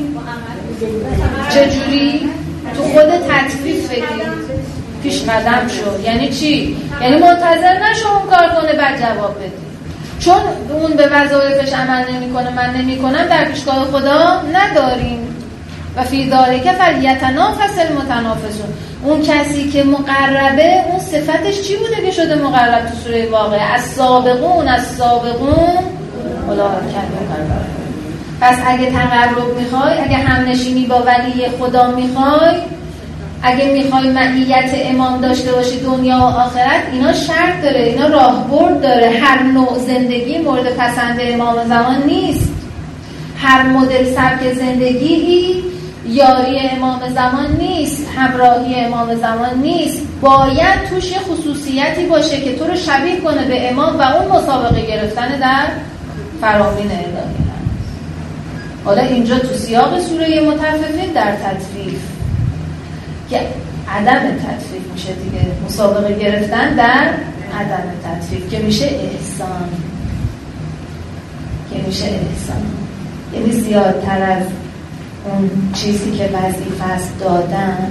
چجوری؟ تو خود تطبیق بگیر، پیش قدم شو. یعنی چی؟ یعنی منتظر نشو اون کار کنه بعد جواب بدی، چون اون به وظایفش عمل نمی کنه من نمی کنم، در پیشگاه خدا نداریم. و فی ذالک فلیتنافس المتنافسون، اون کسی که مقربه اون صفتش چی بوده که شده مقرب تو سوره واقعه؟ از سابقون از سابقون اولئک المقربون. پس اگه تقرب میخوای، اگه همنشینی با ولی خدا میخوای، اگه میخوای معیت امام داشته باشی دنیا و آخرت، اینا شرط داره، اینا راهبرد داره. هر نوع زندگی مورد پسند امام زمان نیست، هر مدل سبک زندگی یاری امام زمان نیست، همراهی امام زمان نیست. باید توش یه خصوصیتی باشه که تو رو شبیه کنه به امام و اون مسابقه گرفتن در فرامین الهی. حالا اینجا تو سیاق سوره مطففین در تطفیف که عدم تطفیف میشه دیگه، مسابقه گرفتن در عدم تطفیف که میشه احسان، که میشه احسان، یعنی زیادتر از اون چیزی که وظیفه است دادن.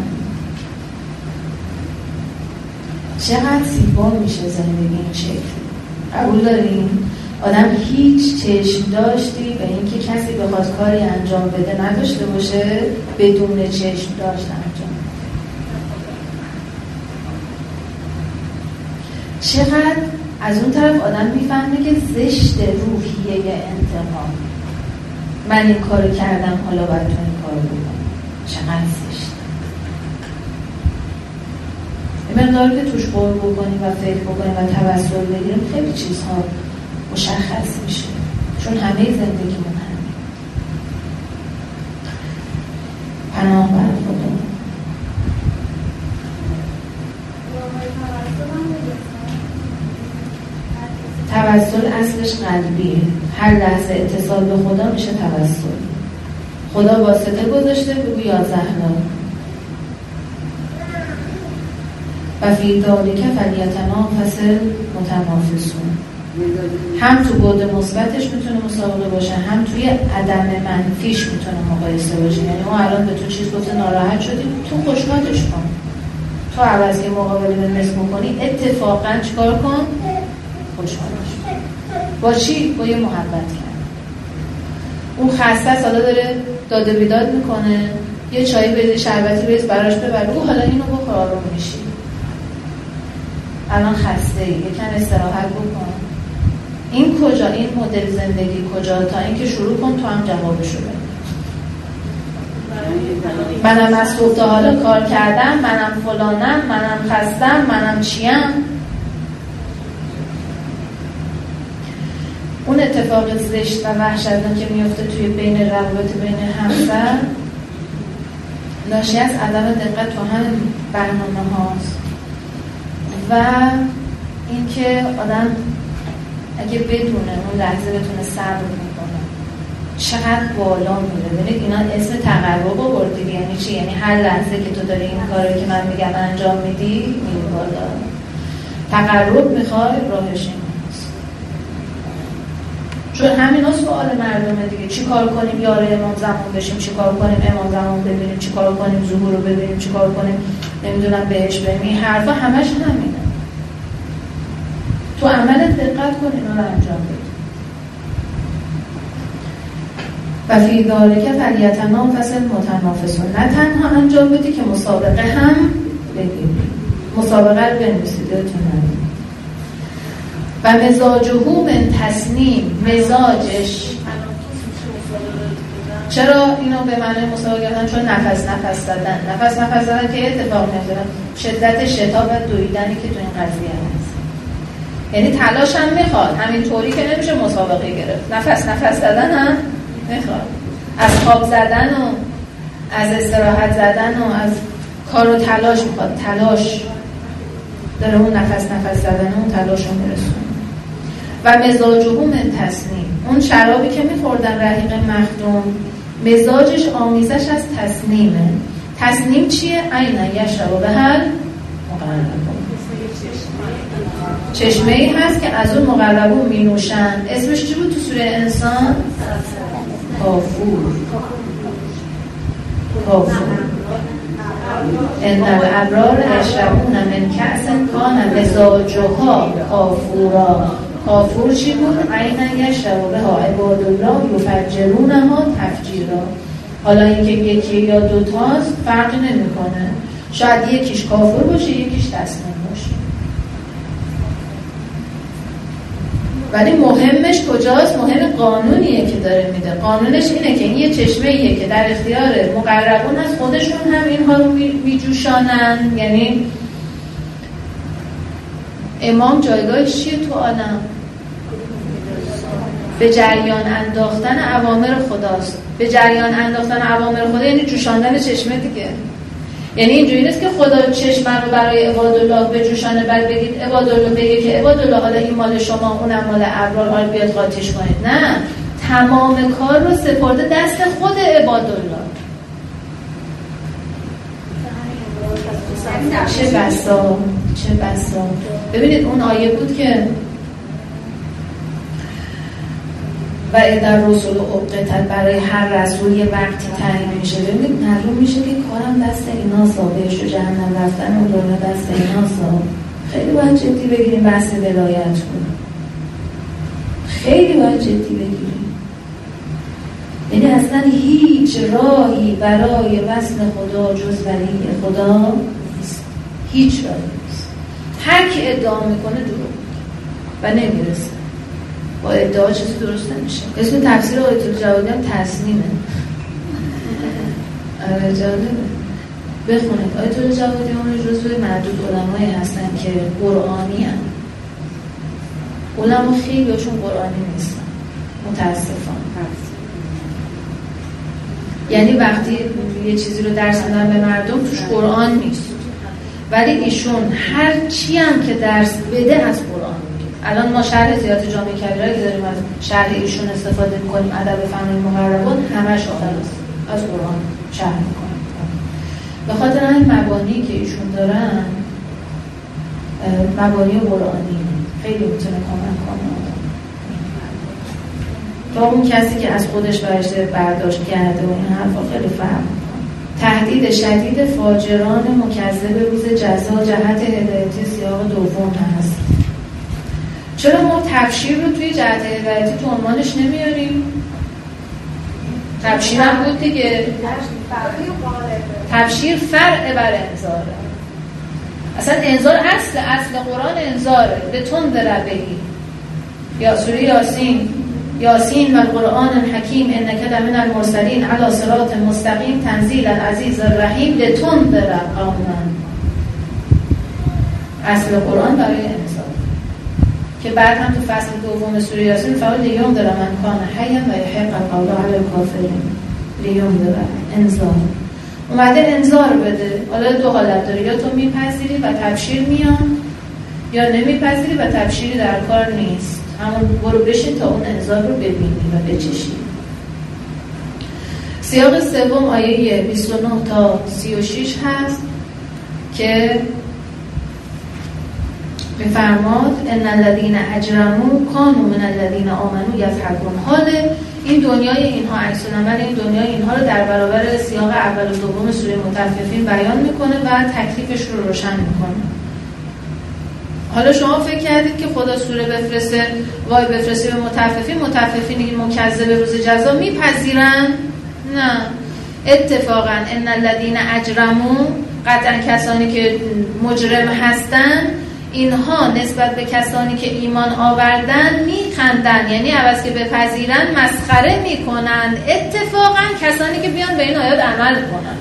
چقدر زیبا میشه زندگی این شکلی. قبول داریم؟ آدم هیچ چشم داشتی به اینکه کسی بخواد کاری انجام بده نداشته باشه بدون چشم داشت انجام. چقدر از اون طرف آدم میفهمه که زشت روحیه انتقام. من این کارو کردم حالا باید تو این کارو بکنم. چقدر زشت. این مقدار که توش غور بکنیم و فکر بکنیم و توسل بگیریم خیلی چیزها مشخص میشه، چون همه زندگیمون همین. پناه بر خدا. توسل اصلش قلبیه، هر لحظه اتصال به خدا میشه توسل. خدا واسطه گذاشته بگو یا زهرا. و فی ذالک فلیتنافس المتنافسون. هم تو بعد مثبتش میتونه مسابقه باشه، هم توی عدم منفیش میتونه مقایسه باشه. یعنی ما الان به تو چیز گفته ناراحت شدی، تو خوشحالش کن. تو عوض که مقابله به مثل میکنی اتفاقا چیکار کن؟ خوشحالش با چی؟ با یه محبت کرد. اون خسته سالا داره داده بیداد میکنه، یه چایی بریز، شربتی بریز براش ببر، او حالا اینو بخور آروم میشی. الان خسته ای، یکم استراحت بکن. این کجا، این مدل زندگی کجا؟ تا اینکه شروع کن تو هم جوابشو بده. منم از صبح تا حالا کار کردم، منم فلانم، منم خستم، منم چیم. اون اتفاق زشت و وحشتناک که میفته توی بین روابط بین همسر ناشی از عدم دقت تو همین برنامه هاست و اینکه آدم اگه بدونه اون لحظه بتونه صبر میکنه چقدر بالا میره. ببینید اینا اسم تقرب آورد دیگه. یعنی چی؟ یعنی هر لحظه که تو داری این کاری که من میگم انجام میدی میری بالا. تقرب میخوای راهش این هست. چون همینا سوال مردمه دیگه. چی کار کنیم یار امام زمان بشیم، چی کار کنیم امام زمان ببینیم، چی کار کنیم ظهور رو ببینیم، چی کار کنیم نمیدونم بهش بریم. این حرفا همش همینه. تو عملت دقت کن اینا رو انجام بده. و فی ذالک فلیتنافس المتنافسون. نه تنها انجام بدی که مسابقه هم بگیری. مسابقه رو بنویسید یادتون. و مزاجه من تسنیم، مزاجش چرا اینو به معنی مسابقه گرفتن؟ چون نفس نفس زدن نفس نفس زدن که اتفاق میفته شدت شتاب و دویدنی که تو این قضیه هست. یعنی تلاش هم میخواد، همین طوری که نمیشه مسابقه گرفت. نفس نفس زدن هم میخواد، از خواب زدن و از استراحت زدن و از کار و تلاش میخواد. تلاش داره اون نفس نفس زدن اون تلاش رو میرسونه. و مزاجه من تسنیم، اون شرابی که میخوردن رحیق مخدوم مزاجش آمیزش از تسنیمه. تسنیم چیه؟ عین یشرب به هر مقربون، چشمه ای هست که از اون مقربون می نوشن. اسمش چی بود تو سوره انسان؟ کافور. کافور. ان الابرار یشربون من کأس کان مزاجها کافورا. کافور چی بود؟ عین یشرب بها عباد الله یفجرونها تفجیرا. حالا اینکه یکی یا دوتاست فرقی نمیکنه. شاید یکیش کافور باشه یکیش تسلیم باشه. ولی مهمش کجاست؟ مهم قانونیه که داره میده. قانونش اینه که این یه چشمه ایه که در اختیار مقربون از خودشون هم اینها رو میجوشانن. یعنی امام جایگاهش چیه تو عالم؟ به جریان انداختن اوامر خداست. به جریان انداختن اوامر خدا یعنی جوشاندن چشمه دیگه. یعنی اینجوری نیست که خدا چشمه رو برای عبادالله به جوشانه، بعد بگید عبادالله بگه که عبادالله حالا این مال شما اونم مال ابرار، حالا بیاد قاطیش کنید. نه، تمام کار رو سپرده دست خود عبادالله. چه بسا چه بسا ببینید اون آیه بود که و در رسول عقدت، برای هر رسول یه وقتی تعیین میشه. ببینید معلوم میشه که کارم دست ایناست، بهش و جهنم رفتن اون دنیا دست ایناست. خیلی باید جدی بگیریم بحث ولایت کنیم. خیلی باید جدی بگیریم. یعنی اصلا هیچ راهی برای وصل خدا جز ولی خدا نیست. هیچ راهی نیست. هر کی ادعا میکنه دروغ و نمیرسه. با ادعا چیزی درست نمیشه. اسم تفسیر آیت الجوادی هم تسلیمه. آیت الجوادی بخونید. آیت الجوادی اون جزو معدود علمایی هستن که قرآنی هم. علما خیلی هاشون قرآنی نیستن متاسفانه. یعنی وقتی یه چیزی رو درس میدن به مردم توش قرآن نیست، ولی ایشون هر چی هم که درس بده از قرآن میگه. الان ما شرح زیارت جامع کبیره که داریم از شرح ایشون استفاده میکنیم، ادب فن المقربات همش از قرآن شرح میکنیم. به خاطر این مبانی که ایشون دارن مبانی قرآنی خیلی میتونه کمک کنه تا اون کسی که از خودش برشته برداشت کرده و این حرفا خیلی فرق میکنه. تهدید شدید فاجران مکذب روز جزا جهت هدایتی سیاق دوم هست. چرا ما تبشیر رو توی جهت هدایتی تو عنوانش نمیاریم؟ تبشیر هم بود دیگه. تبشیر فرع بر انذاره. اصلا انذار اصل اصل قرآن انذاره. لتنذر به یا سوره یاسین، یاسین و القرآن الحکیم انک لمن المرسلین علی صراط مستقیم تنزیل العزیز الرحیم لتنذر قوما. اصل قرآن برای انذار که بعد هم تو فصل دوم سوره یاسین فقط لیونذر من کان حیا و یحق القول علی الکافرین. لیونذر انذار اومده انذار بده. حالا دو حالت داره، یا تو میپذیری و تبشیر میان، یا نمیپذیری و تبشیری در کار نیست. همون برو بشین تا اون انذار رو ببینی و بچشی. سیاق سوم آیه بیست و نه تا سی و شش هست که بفرماد ان الذين اجرموا كانوا من الذين آمنوا يضحكون. حال این دنیای اینها، عکس العمل این دنیای اینها رو در برابر سیاق اول و دوم سوره مطففین بیان میکنه و تکلیفش رو روشن میکنه. حالا شما فکر کردید که خدا سوره بفرسته وای بفرسته به مطففین، مطففین این مکذب روز جزا میپذیرن؟ نه، اتفاقا ان الذين اجرموا، قطعا کسانی که مجرم هستن، اینها نسبت به کسانی که ایمان آوردن میخندن، یعنی عوض که بپذیرن مسخره میکنن. اتفاقا کسانی که بیان به این آیات عمل کنن.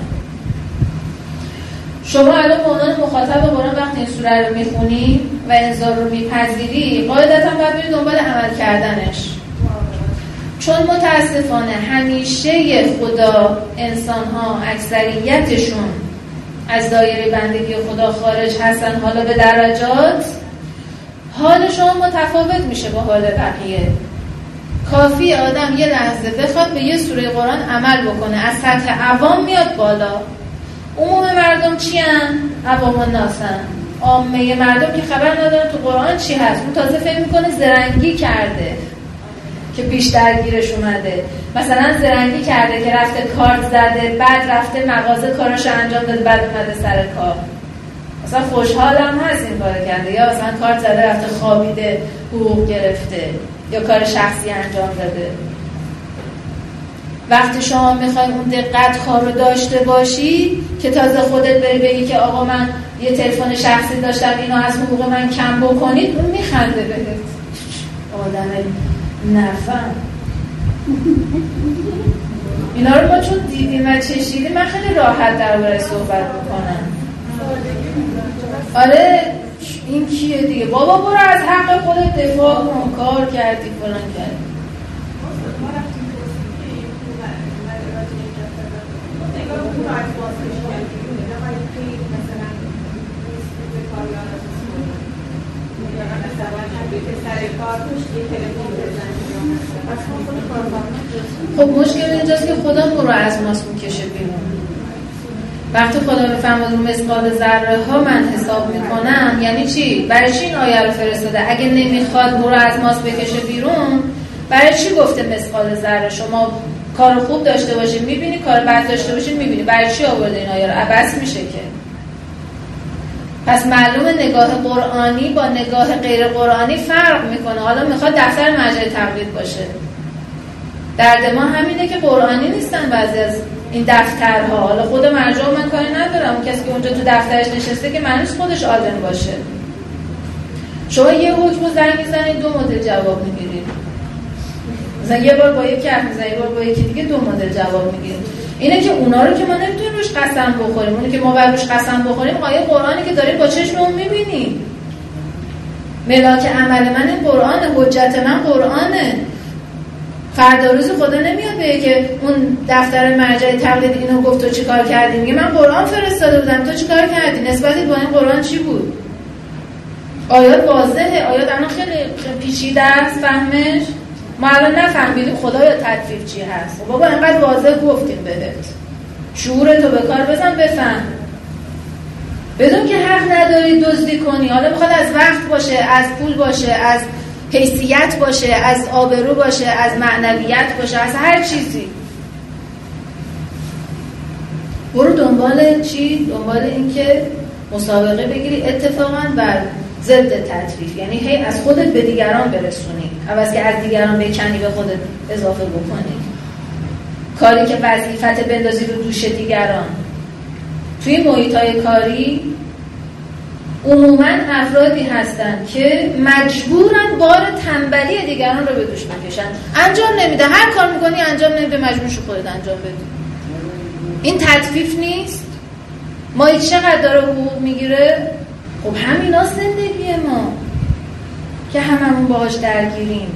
شما الان به عنوان مخاطب قرآن وقتی این سوره رو میخونی و انذار رو میپذیری، قاعدتا باید بری دنبال عمل کردنش، چون متاسفانه همیشه خدا انسان‌ها اکثریتشون از دایره بندگی خدا خارج هستن، حالا به درجات. حال شما متفاوت میشه با حال بقیه. کافی آدم یه لحظه بخواد به یه سوره قرآن عمل بکنه، از سطح عوام میاد بالا. عموم مردم چی هن؟ عوام الناس هن. عامه مردم که خبر ندارن تو قرآن چی هست. اون تازه فکر میکنه زرنگی کرده که بیشتر گیرش اومده. مثلا زرنگی کرده که رفته کارت زده، بعد رفته مغازه کاراشو انجام داده، بعد اومده سر کار. مثلا خوشحالم هست این کار کرده، یا مثلا کارت زده رفته خوابیده حقوق گرفته، یا کار شخصی انجام داده. وقتی شما میخوای اون دقت کار رو داشته باشی که تازه خودت بری بگی که آقا من یه تلفن شخصی داشتم اینو از حقوق من کم بکنید، اون میخنده بهت. آدم نفهم. اینا رو ما چون دیدیم و چشیدیم، من خیلی راحت درباره صحبت میکنم. آره این کیه دیگه؟ بابا برو از حق خودت دفاع کن، کار کردی فلان کردی. خب مشکل اینجاست که خدا ما رو از ماست میکشه بیرون. وقتی خدا بفرماد رو مثقال ذره ها من حساب میکنم، یعنی چی؟ برای چی این آیه رو فرستاده؟ اگه نمیخواد ما رو از ماست بکشه بیرون، برای چی گفته مثقال ذره؟ شما کار خوب داشته باشید میبینی، کار بد داشته باشید میبینی، برای چی آورده این آیه رو؟ عبث میشه که. پس معلومه نگاه قرآنی با نگاه غیر قرآنی فرق میکنه. حالا میخواد دفتر مرجع تقلید باشه، درد ما همینه که قرآنی نیستن بعضی از این دفترها. حالا خود مرجع من کاری ندارم، کسی که اونجا تو دفترش نشسته که معنیش خودش عالم باشه. شما یه حکم زنگ میزنید دو مدل جواب میگیرید، مثلا یه بار با یکی حرف میزنید، یه بار با یکی دیگه دو مدل جواب میگیرید. اینه که اونا رو که ما نمیتونیم روش قسم بخوریم، اونی که ما بر روش قسم بخوریم آیه قرآنی که داریم با چشممون میبینیم. ملاک عمل من این قرآنه، حجت من قرآنه. فردا روز خدا نمیاد بگه که اون دفتر مرجع تقلید اینو گفت تو چیکار کردی، میگه من قرآن فرستاده بودم تو چیکار کردی، نسبت با این قرآن چی بود؟ آیات واضحه، آیات الان خیلی پیچیده است فهمش. ما الان نفهمیدیم خدا یا تکلیف چی هست. بابا اینقدر واضح گفتیم بهت، شعورتو به کار بزن بفهم. بدون که حق نداری دزدی کنی. حالا میخواد از وقت باشه، از پول باشه، از حیثیت باشه، از آبرو باشه، از معنویت باشه، از هر چیزی. برو دنبال چی؟ دنبال این که مسابقه بگیری اتفاقاً بر ضد تطریف، یعنی هی از خودت به دیگران برسونی، عوض که از دیگران بکنی به خودت اضافه بکنی. کاری که وظیفت بندازی رو دوش دیگران. توی محیط‌های کاری عموما افرادی هستن که مجبورن بار تنبلی دیگران رو به دوش بکشن. انجام نمیده، هر کار میکنی انجام نمیده، مجبورشو خودت انجام بدی. این تطفیف نیست؟ ما چقدر داره حقوق میگیره؟ خب همینا زندگی ما که هممون باهاش درگیریم.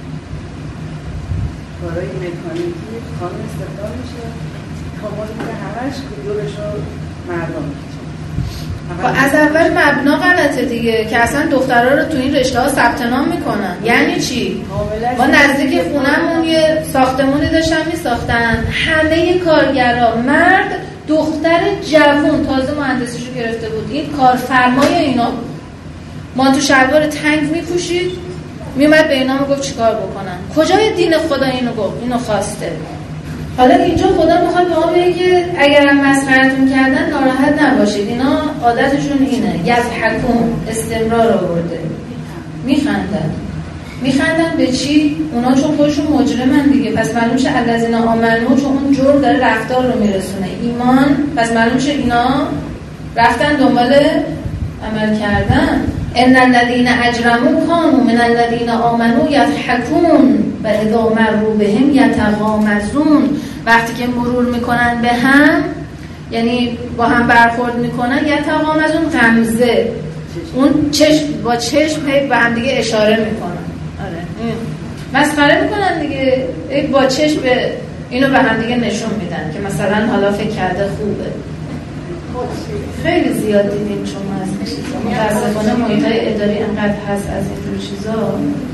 کارهای مکانیکی قانون استخدام میشه، کامل میگه همش کدورشو مردم میشه. از اول مبنا غلطه دیگه که اصلا دخترها رو تو این رشته ها ثبت نام میکنن. یعنی چی؟ ما نزدیک خونمون یه ساختمونی داشتن میساختن، همه کارگرها مرد، دختر جوون تازه مهندسیشو گرفته بود، این کارفرمای اینا بود. ما تو شلوار تنگ میپوشید، میومد به اینا میگفت چیکار بکنن. کجای دین خدا اینو گفت؟ اینو خواسته. حالا اینجا خدا میخواد به ما بگه که اگرم مسخرتون کردن ناراحت نباشید، اینا عادتشون اینه، یضحکون، استمرار آورده، میخندن. میخندن به چی؟ اونا چون خودشون مجرمن دیگه، پس معلوم شه الذین آمنو، چون اون جرم داره رفتار رو میرسونه، ایمان، پس معلوم شه اینا رفتن دنبال عمل کردن. ان الذين اجرموا كانوا من الذين آمنوا يضحكون و اذا مروا بهم يتغامزون. وقتی که مرور میکنن به هم، یعنی با هم برخورد میکنن، یتغامزون، غمزه، اون چشم با چشم به هم دیگه اشاره میکنن. آره مسخره میکنن دیگه، با چشم به اینو به هم دیگه نشون میدن که مثلا حالا فکر کرده خوبه. خیلی زیاد دیدیم چون ما از این چیزا متاسفانه محیطای اداری انقدر هست از این جور چیزا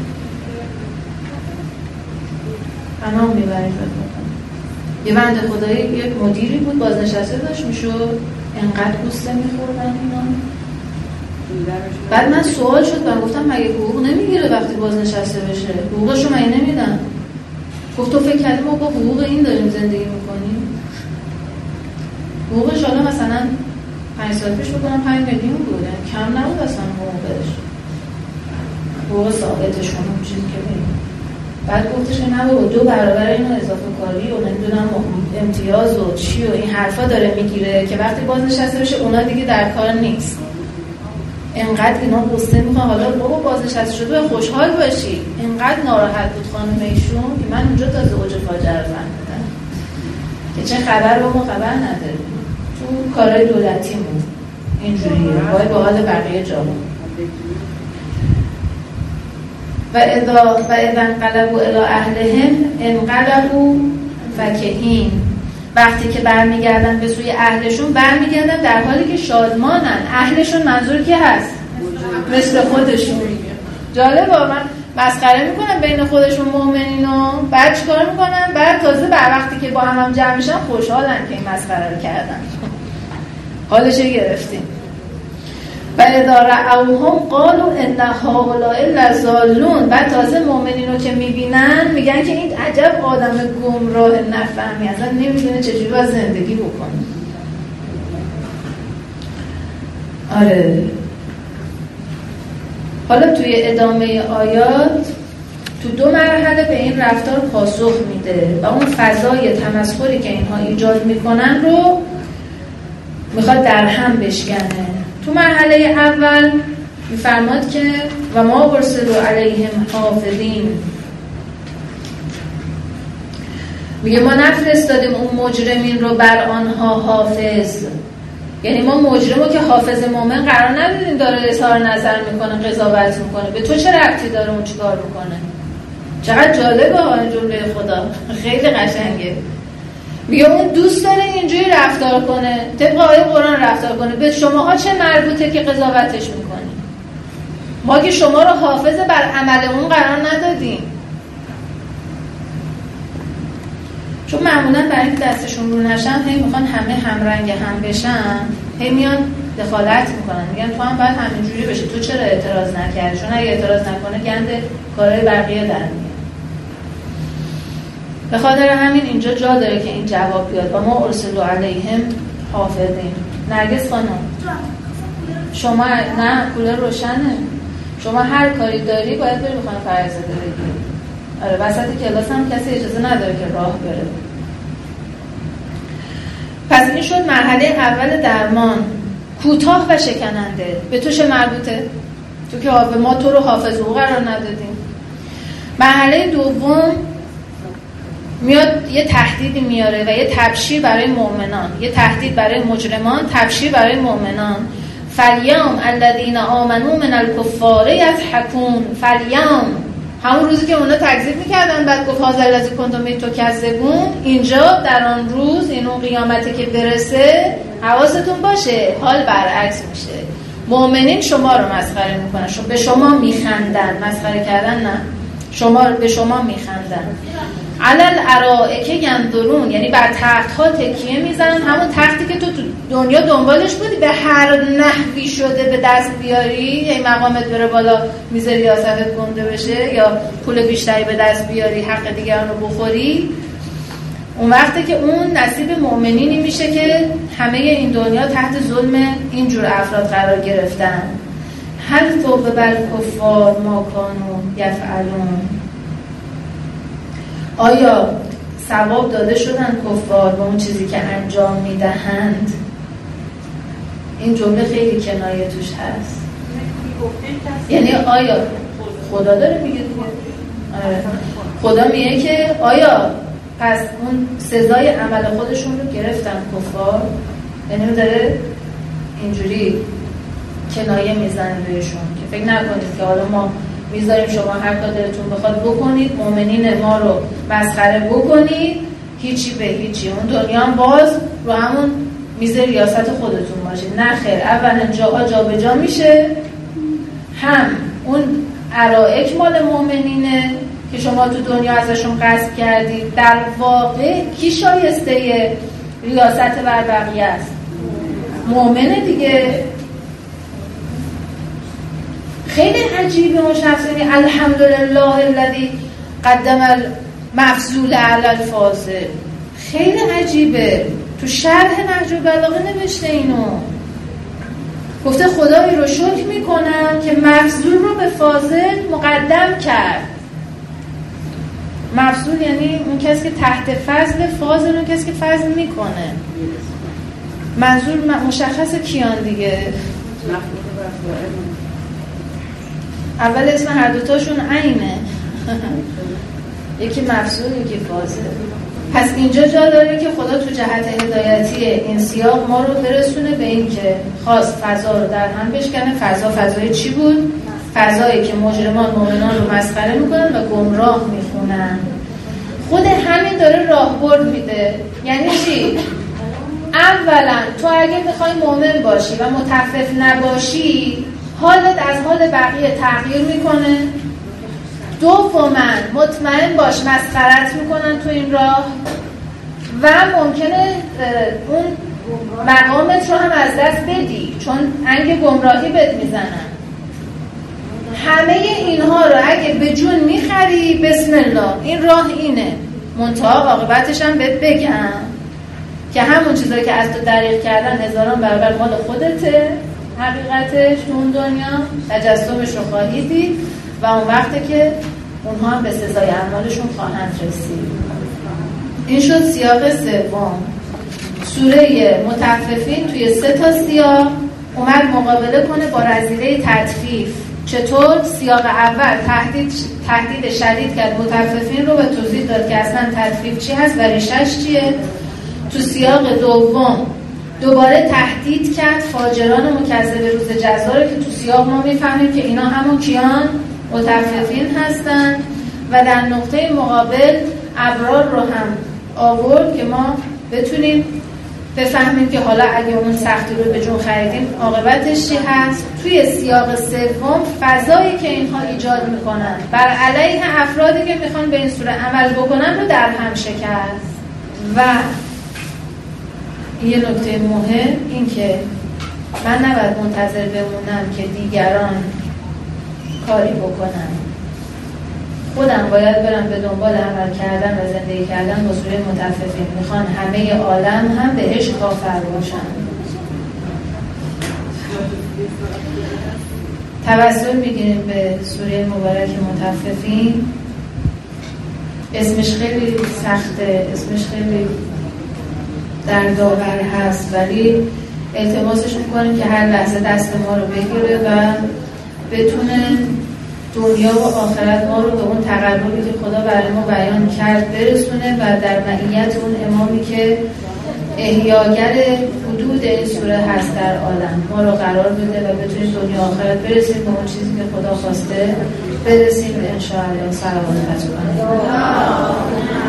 پناه میبرید. یه بنده خدایی یک مدیری بود بازنشسته داشت میشد، انقدر گوسته میخوردن اینا. بعد من سوال شد و گفتم مگه حقوق نمیگیره وقتی بازنشسته بشه؟ حقوقشو مگه نمیدن؟ گفت تو فکر کردی ما با حقوق این داریم زندگی میکنیم؟ حقوقش حالا مثلا پنج سال پیش بکنم پنج میلیون بود، کم نبود اصلا حقوقش، حقوق ثابتشون اون چیزی که بگیم. بعد گفتش که نه بابا دو برابر اینو اضافه کاری و نمیدونم امتیاز و چی و این حرفا داره میگیره که وقتی بازنشسته بشه اونا دیگه در کار نیست. انقدر اینا قصه میخوان حالا بابا بازنشسته شده و خوشحال باشی. انقدر ناراحت بود خانم ایشون که من اونجا تازه اوج فاجعه رو فهمیدم که چه خبر با ما خبر نداریم. تو کارهای دولتیمون اینجوریه، باید با حال بقیه جامعه. و اذا و اذا انقلبوا الی اهلهم انقلبوا فکهین. وقتی که برمیگردن به سوی اهلشون برمیگردن در حالی که شادمانن. اهلشون منظور کی هست؟ مثل خودشون. جالبه، من مسخره میکنن بین خودشون مؤمنینو، بعد چیکار میکنن؟ بعد تازه بر وقتی که با هم هم جمع میشن خوشحالن که این مسخره رو کردن، حالش گرفتیم. و اذا رأوهم قالوا ان هؤلاء لضالون. بعد تازه مؤمنینو که میبینن میگن که این عجب آدم گمراه نفهمی، اصلا نمیدونه چجوری باید زندگی بکنه. آره حالا توی ادامه آیات تو دو مرحله به این رفتار پاسخ میده و اون فضای تمسخری که اینها ایجاد میکنن رو میخواد در هم بشکنه. تو مرحله اول میفرماد که و ما ارسلوا علیهم حافظین، میگه ما نفرستادیم اون مجرمین رو بر آنها حافظ. یعنی ما مجرمو که حافظ مومن قرار ندیدیم داره اظهار نظر میکنه، قضاوت میکنه. به تو چه ربطی داره اون چیکار میکنه؟ چقدر جالبه این جمله خدا، خیلی قشنگه. میگه اون دوست داره اینجوری رفتار کنه، طبق آیه قرآن رفتار کنه. به شماها چه مربوطه که قضاوتش میکنی؟ ما که شما رو حافظ بر عمل اون قرار ندادیم. چون معمولا برای اینکه دستشون رو نشن هی میخوان همه همرنگ هم بشن، هی میان دخالت میکنن، میگن تو هم باید همینجوری بشه، تو چرا اعتراض نکردی؟ چون اگه اعتراض نکنه گند کارهای بقیه در میاد. به خاطر همین اینجا جا داره که این جواب بیاد و ما ارسلوا علیهم حافظین. نرگس خانم شما نه کولر روشنه، شما هر کاری داری باید بری بخوام فرزاده بگیری. آره وسط کلاس هم کسی اجازه نداره که راه بره. پس این شد مرحله اول درمان. کوتاه و شکننده. به تو چه مربوطه؟ تو که ما تو رو حافظ او قرار ندادیم. مرحله دوم میاد یه تهدیدی میاره و یه تبشیر برای مؤمنان، یه تهدید برای مجرمان، تبشیر برای مؤمنان. فالیوم الذین آمنوا من الکفار یضحکون. فالیوم همون روزی که اونا تکذیب میکردن بعد گفت هذا الذی کنتم به تکذبون، اینجا در آن روز، این اون قیامتی که برسه، حواستون باشه حال برعکس میشه. مؤمنین شما رو مسخره میکنن، شما به شما میخندن، مسخره کردن نه، شما به شما میخندن. علل ارائک ینظرون، یعنی بر تخت ها تکیه میزنن، همون تختی که تو تو دنیا دنبالش بودی به هر نحوی شده به دست بیاری، یعنی مقامت بره بالا، میز ریاستت گنده بشه یا پول بیشتری به دست بیاری، حق دیگران رو بخوری، اون وقته که اون نصیب مؤمنینی میشه که همه این دنیا تحت ظلم اینجور افراد قرار گرفتن. هل ثوب بر کفار ما کانوا یفعلون، آیا ثواب داده شدن کفار با اون چیزی که انجام میدهند؟ این جمله خیلی کنایه توش هست. یعنی آیا خدا داره میگه دیگه؟ آره. خدا میگه که آیا پس اون سزای عمل خودشون رو گرفتن کفار؟ یعنی داره اینجوری کنایه میزنه بهشون که فکر نکنید که حالا ما میذاریم شما هر کار دلتون بخواد بکنید، مؤمنین ما رو مسخره بکنید، هیچی به هیچی، اون دنیا هم باز رو همون میز ریاست خودتون باشید. نه خیر، اولا جاها جا به جا میشه، هم اون ارائک مال مؤمنینه که شما تو دنیا ازشون غصب کردید. در واقع کی شایسته ریاست بر بقیه است؟ مؤمنه دیگه. خیلی عجیبه اون شخص، یعنی الحمدلله الذی قدم المفضول علی الفاضل. خیلی عجیبه، تو شرح نهج البلاغه نوشته اینو، گفته خدایی رو شکر میکنم که مفضول رو به فاضل مقدم کرد. مفضول یعنی اون کسی که تحت فضل، فاضل اون کسی که فضل میکنه. منظور مشخص کیان دیگه؟ اول اسم هر دوتاشون عینه یکی مفضول یکی فاضل. پس اینجا جا داره که خدا تو جهت هدایتی این سیاق ما رو برسونه به این که خواست فضا رو در هم بشکنه. فضا فضای چی بود؟ فضایی که مجرمان مؤمنان رو مسخره میکنن و گمراه میخونن. خود همین داره راهبرد میده. یعنی چی؟ اولا تو اگه میخوای مؤمن باشی و متعفف نباشی، حالت از حال بقیه تغییر میکنه. دوما مطمئن باش مسخرت میکنن تو این راه و ممکنه اون مقامت رو هم از دست بدی، چون انگ گمراهی بهت میزنن. همه اینها رو اگه به جون میخری، بسم الله، این راه اینه. منتها عاقبتش هم بهت بگم که همون چیزایی که از تو دریغ کردن هزاران برابر مال خودته. حقیقتش تو اون دنیا تجسمش رو خواهی دید و اون وقته که اونها هم به سزای اعمالشون خواهند رسید. این شد سیاق سوم. سوره مطففین توی سه تا سیاق اومد مقابله کنه با رذیله تطفیف. چطور؟ سیاق اول تهدید تهدید شدید کرد مطففین رو و توضیح داد که اصلا تطفیف چی هست و ریشش چیه. تو سیاق دوم دوباره تهدید کرد فاجران مکذب روز جزا رو که تو سیاق ما میفهمیم که اینا همون کیان؟ مطففین هستن. و در نقطه مقابل ابرار رو هم آورد که ما بتونیم بفهمیم که حالا اگه اون سختی رو به جون خریدیم عاقبتش چی هست. توی سیاق سوم فضایی که اینها ایجاد میکنن بر علیه افرادی که میخوان به این صورت عمل بکنن رو در هم شکست. و یه نکته مهم این که من نباید منتظر بمونم که دیگران کاری بکنن، خودم باید برم به دنبال عمل کردن و زندگی کردن با سوره مطففین. میخوان همه عالم هم بهش کافر باشن. توسل میگیریم به سوره مبارک مطففین. اسمش خیلی سخته، اسمش خیلی دردآور هست، ولی التماسش میکنیم که هر لحظه دست ما رو بگیره و بتونه دنیا و آخرت ما رو به اون تقربی که خدا برای ما بیان کرد برسونه و در معیت اون امامی که احیاگر حدود این سوره هست در عالم ما رو قرار بده و بتونیم دنیا آخرت برسیم به اون چیزی که خدا خواسته برسیم. انشاءالله. سلام علیکم.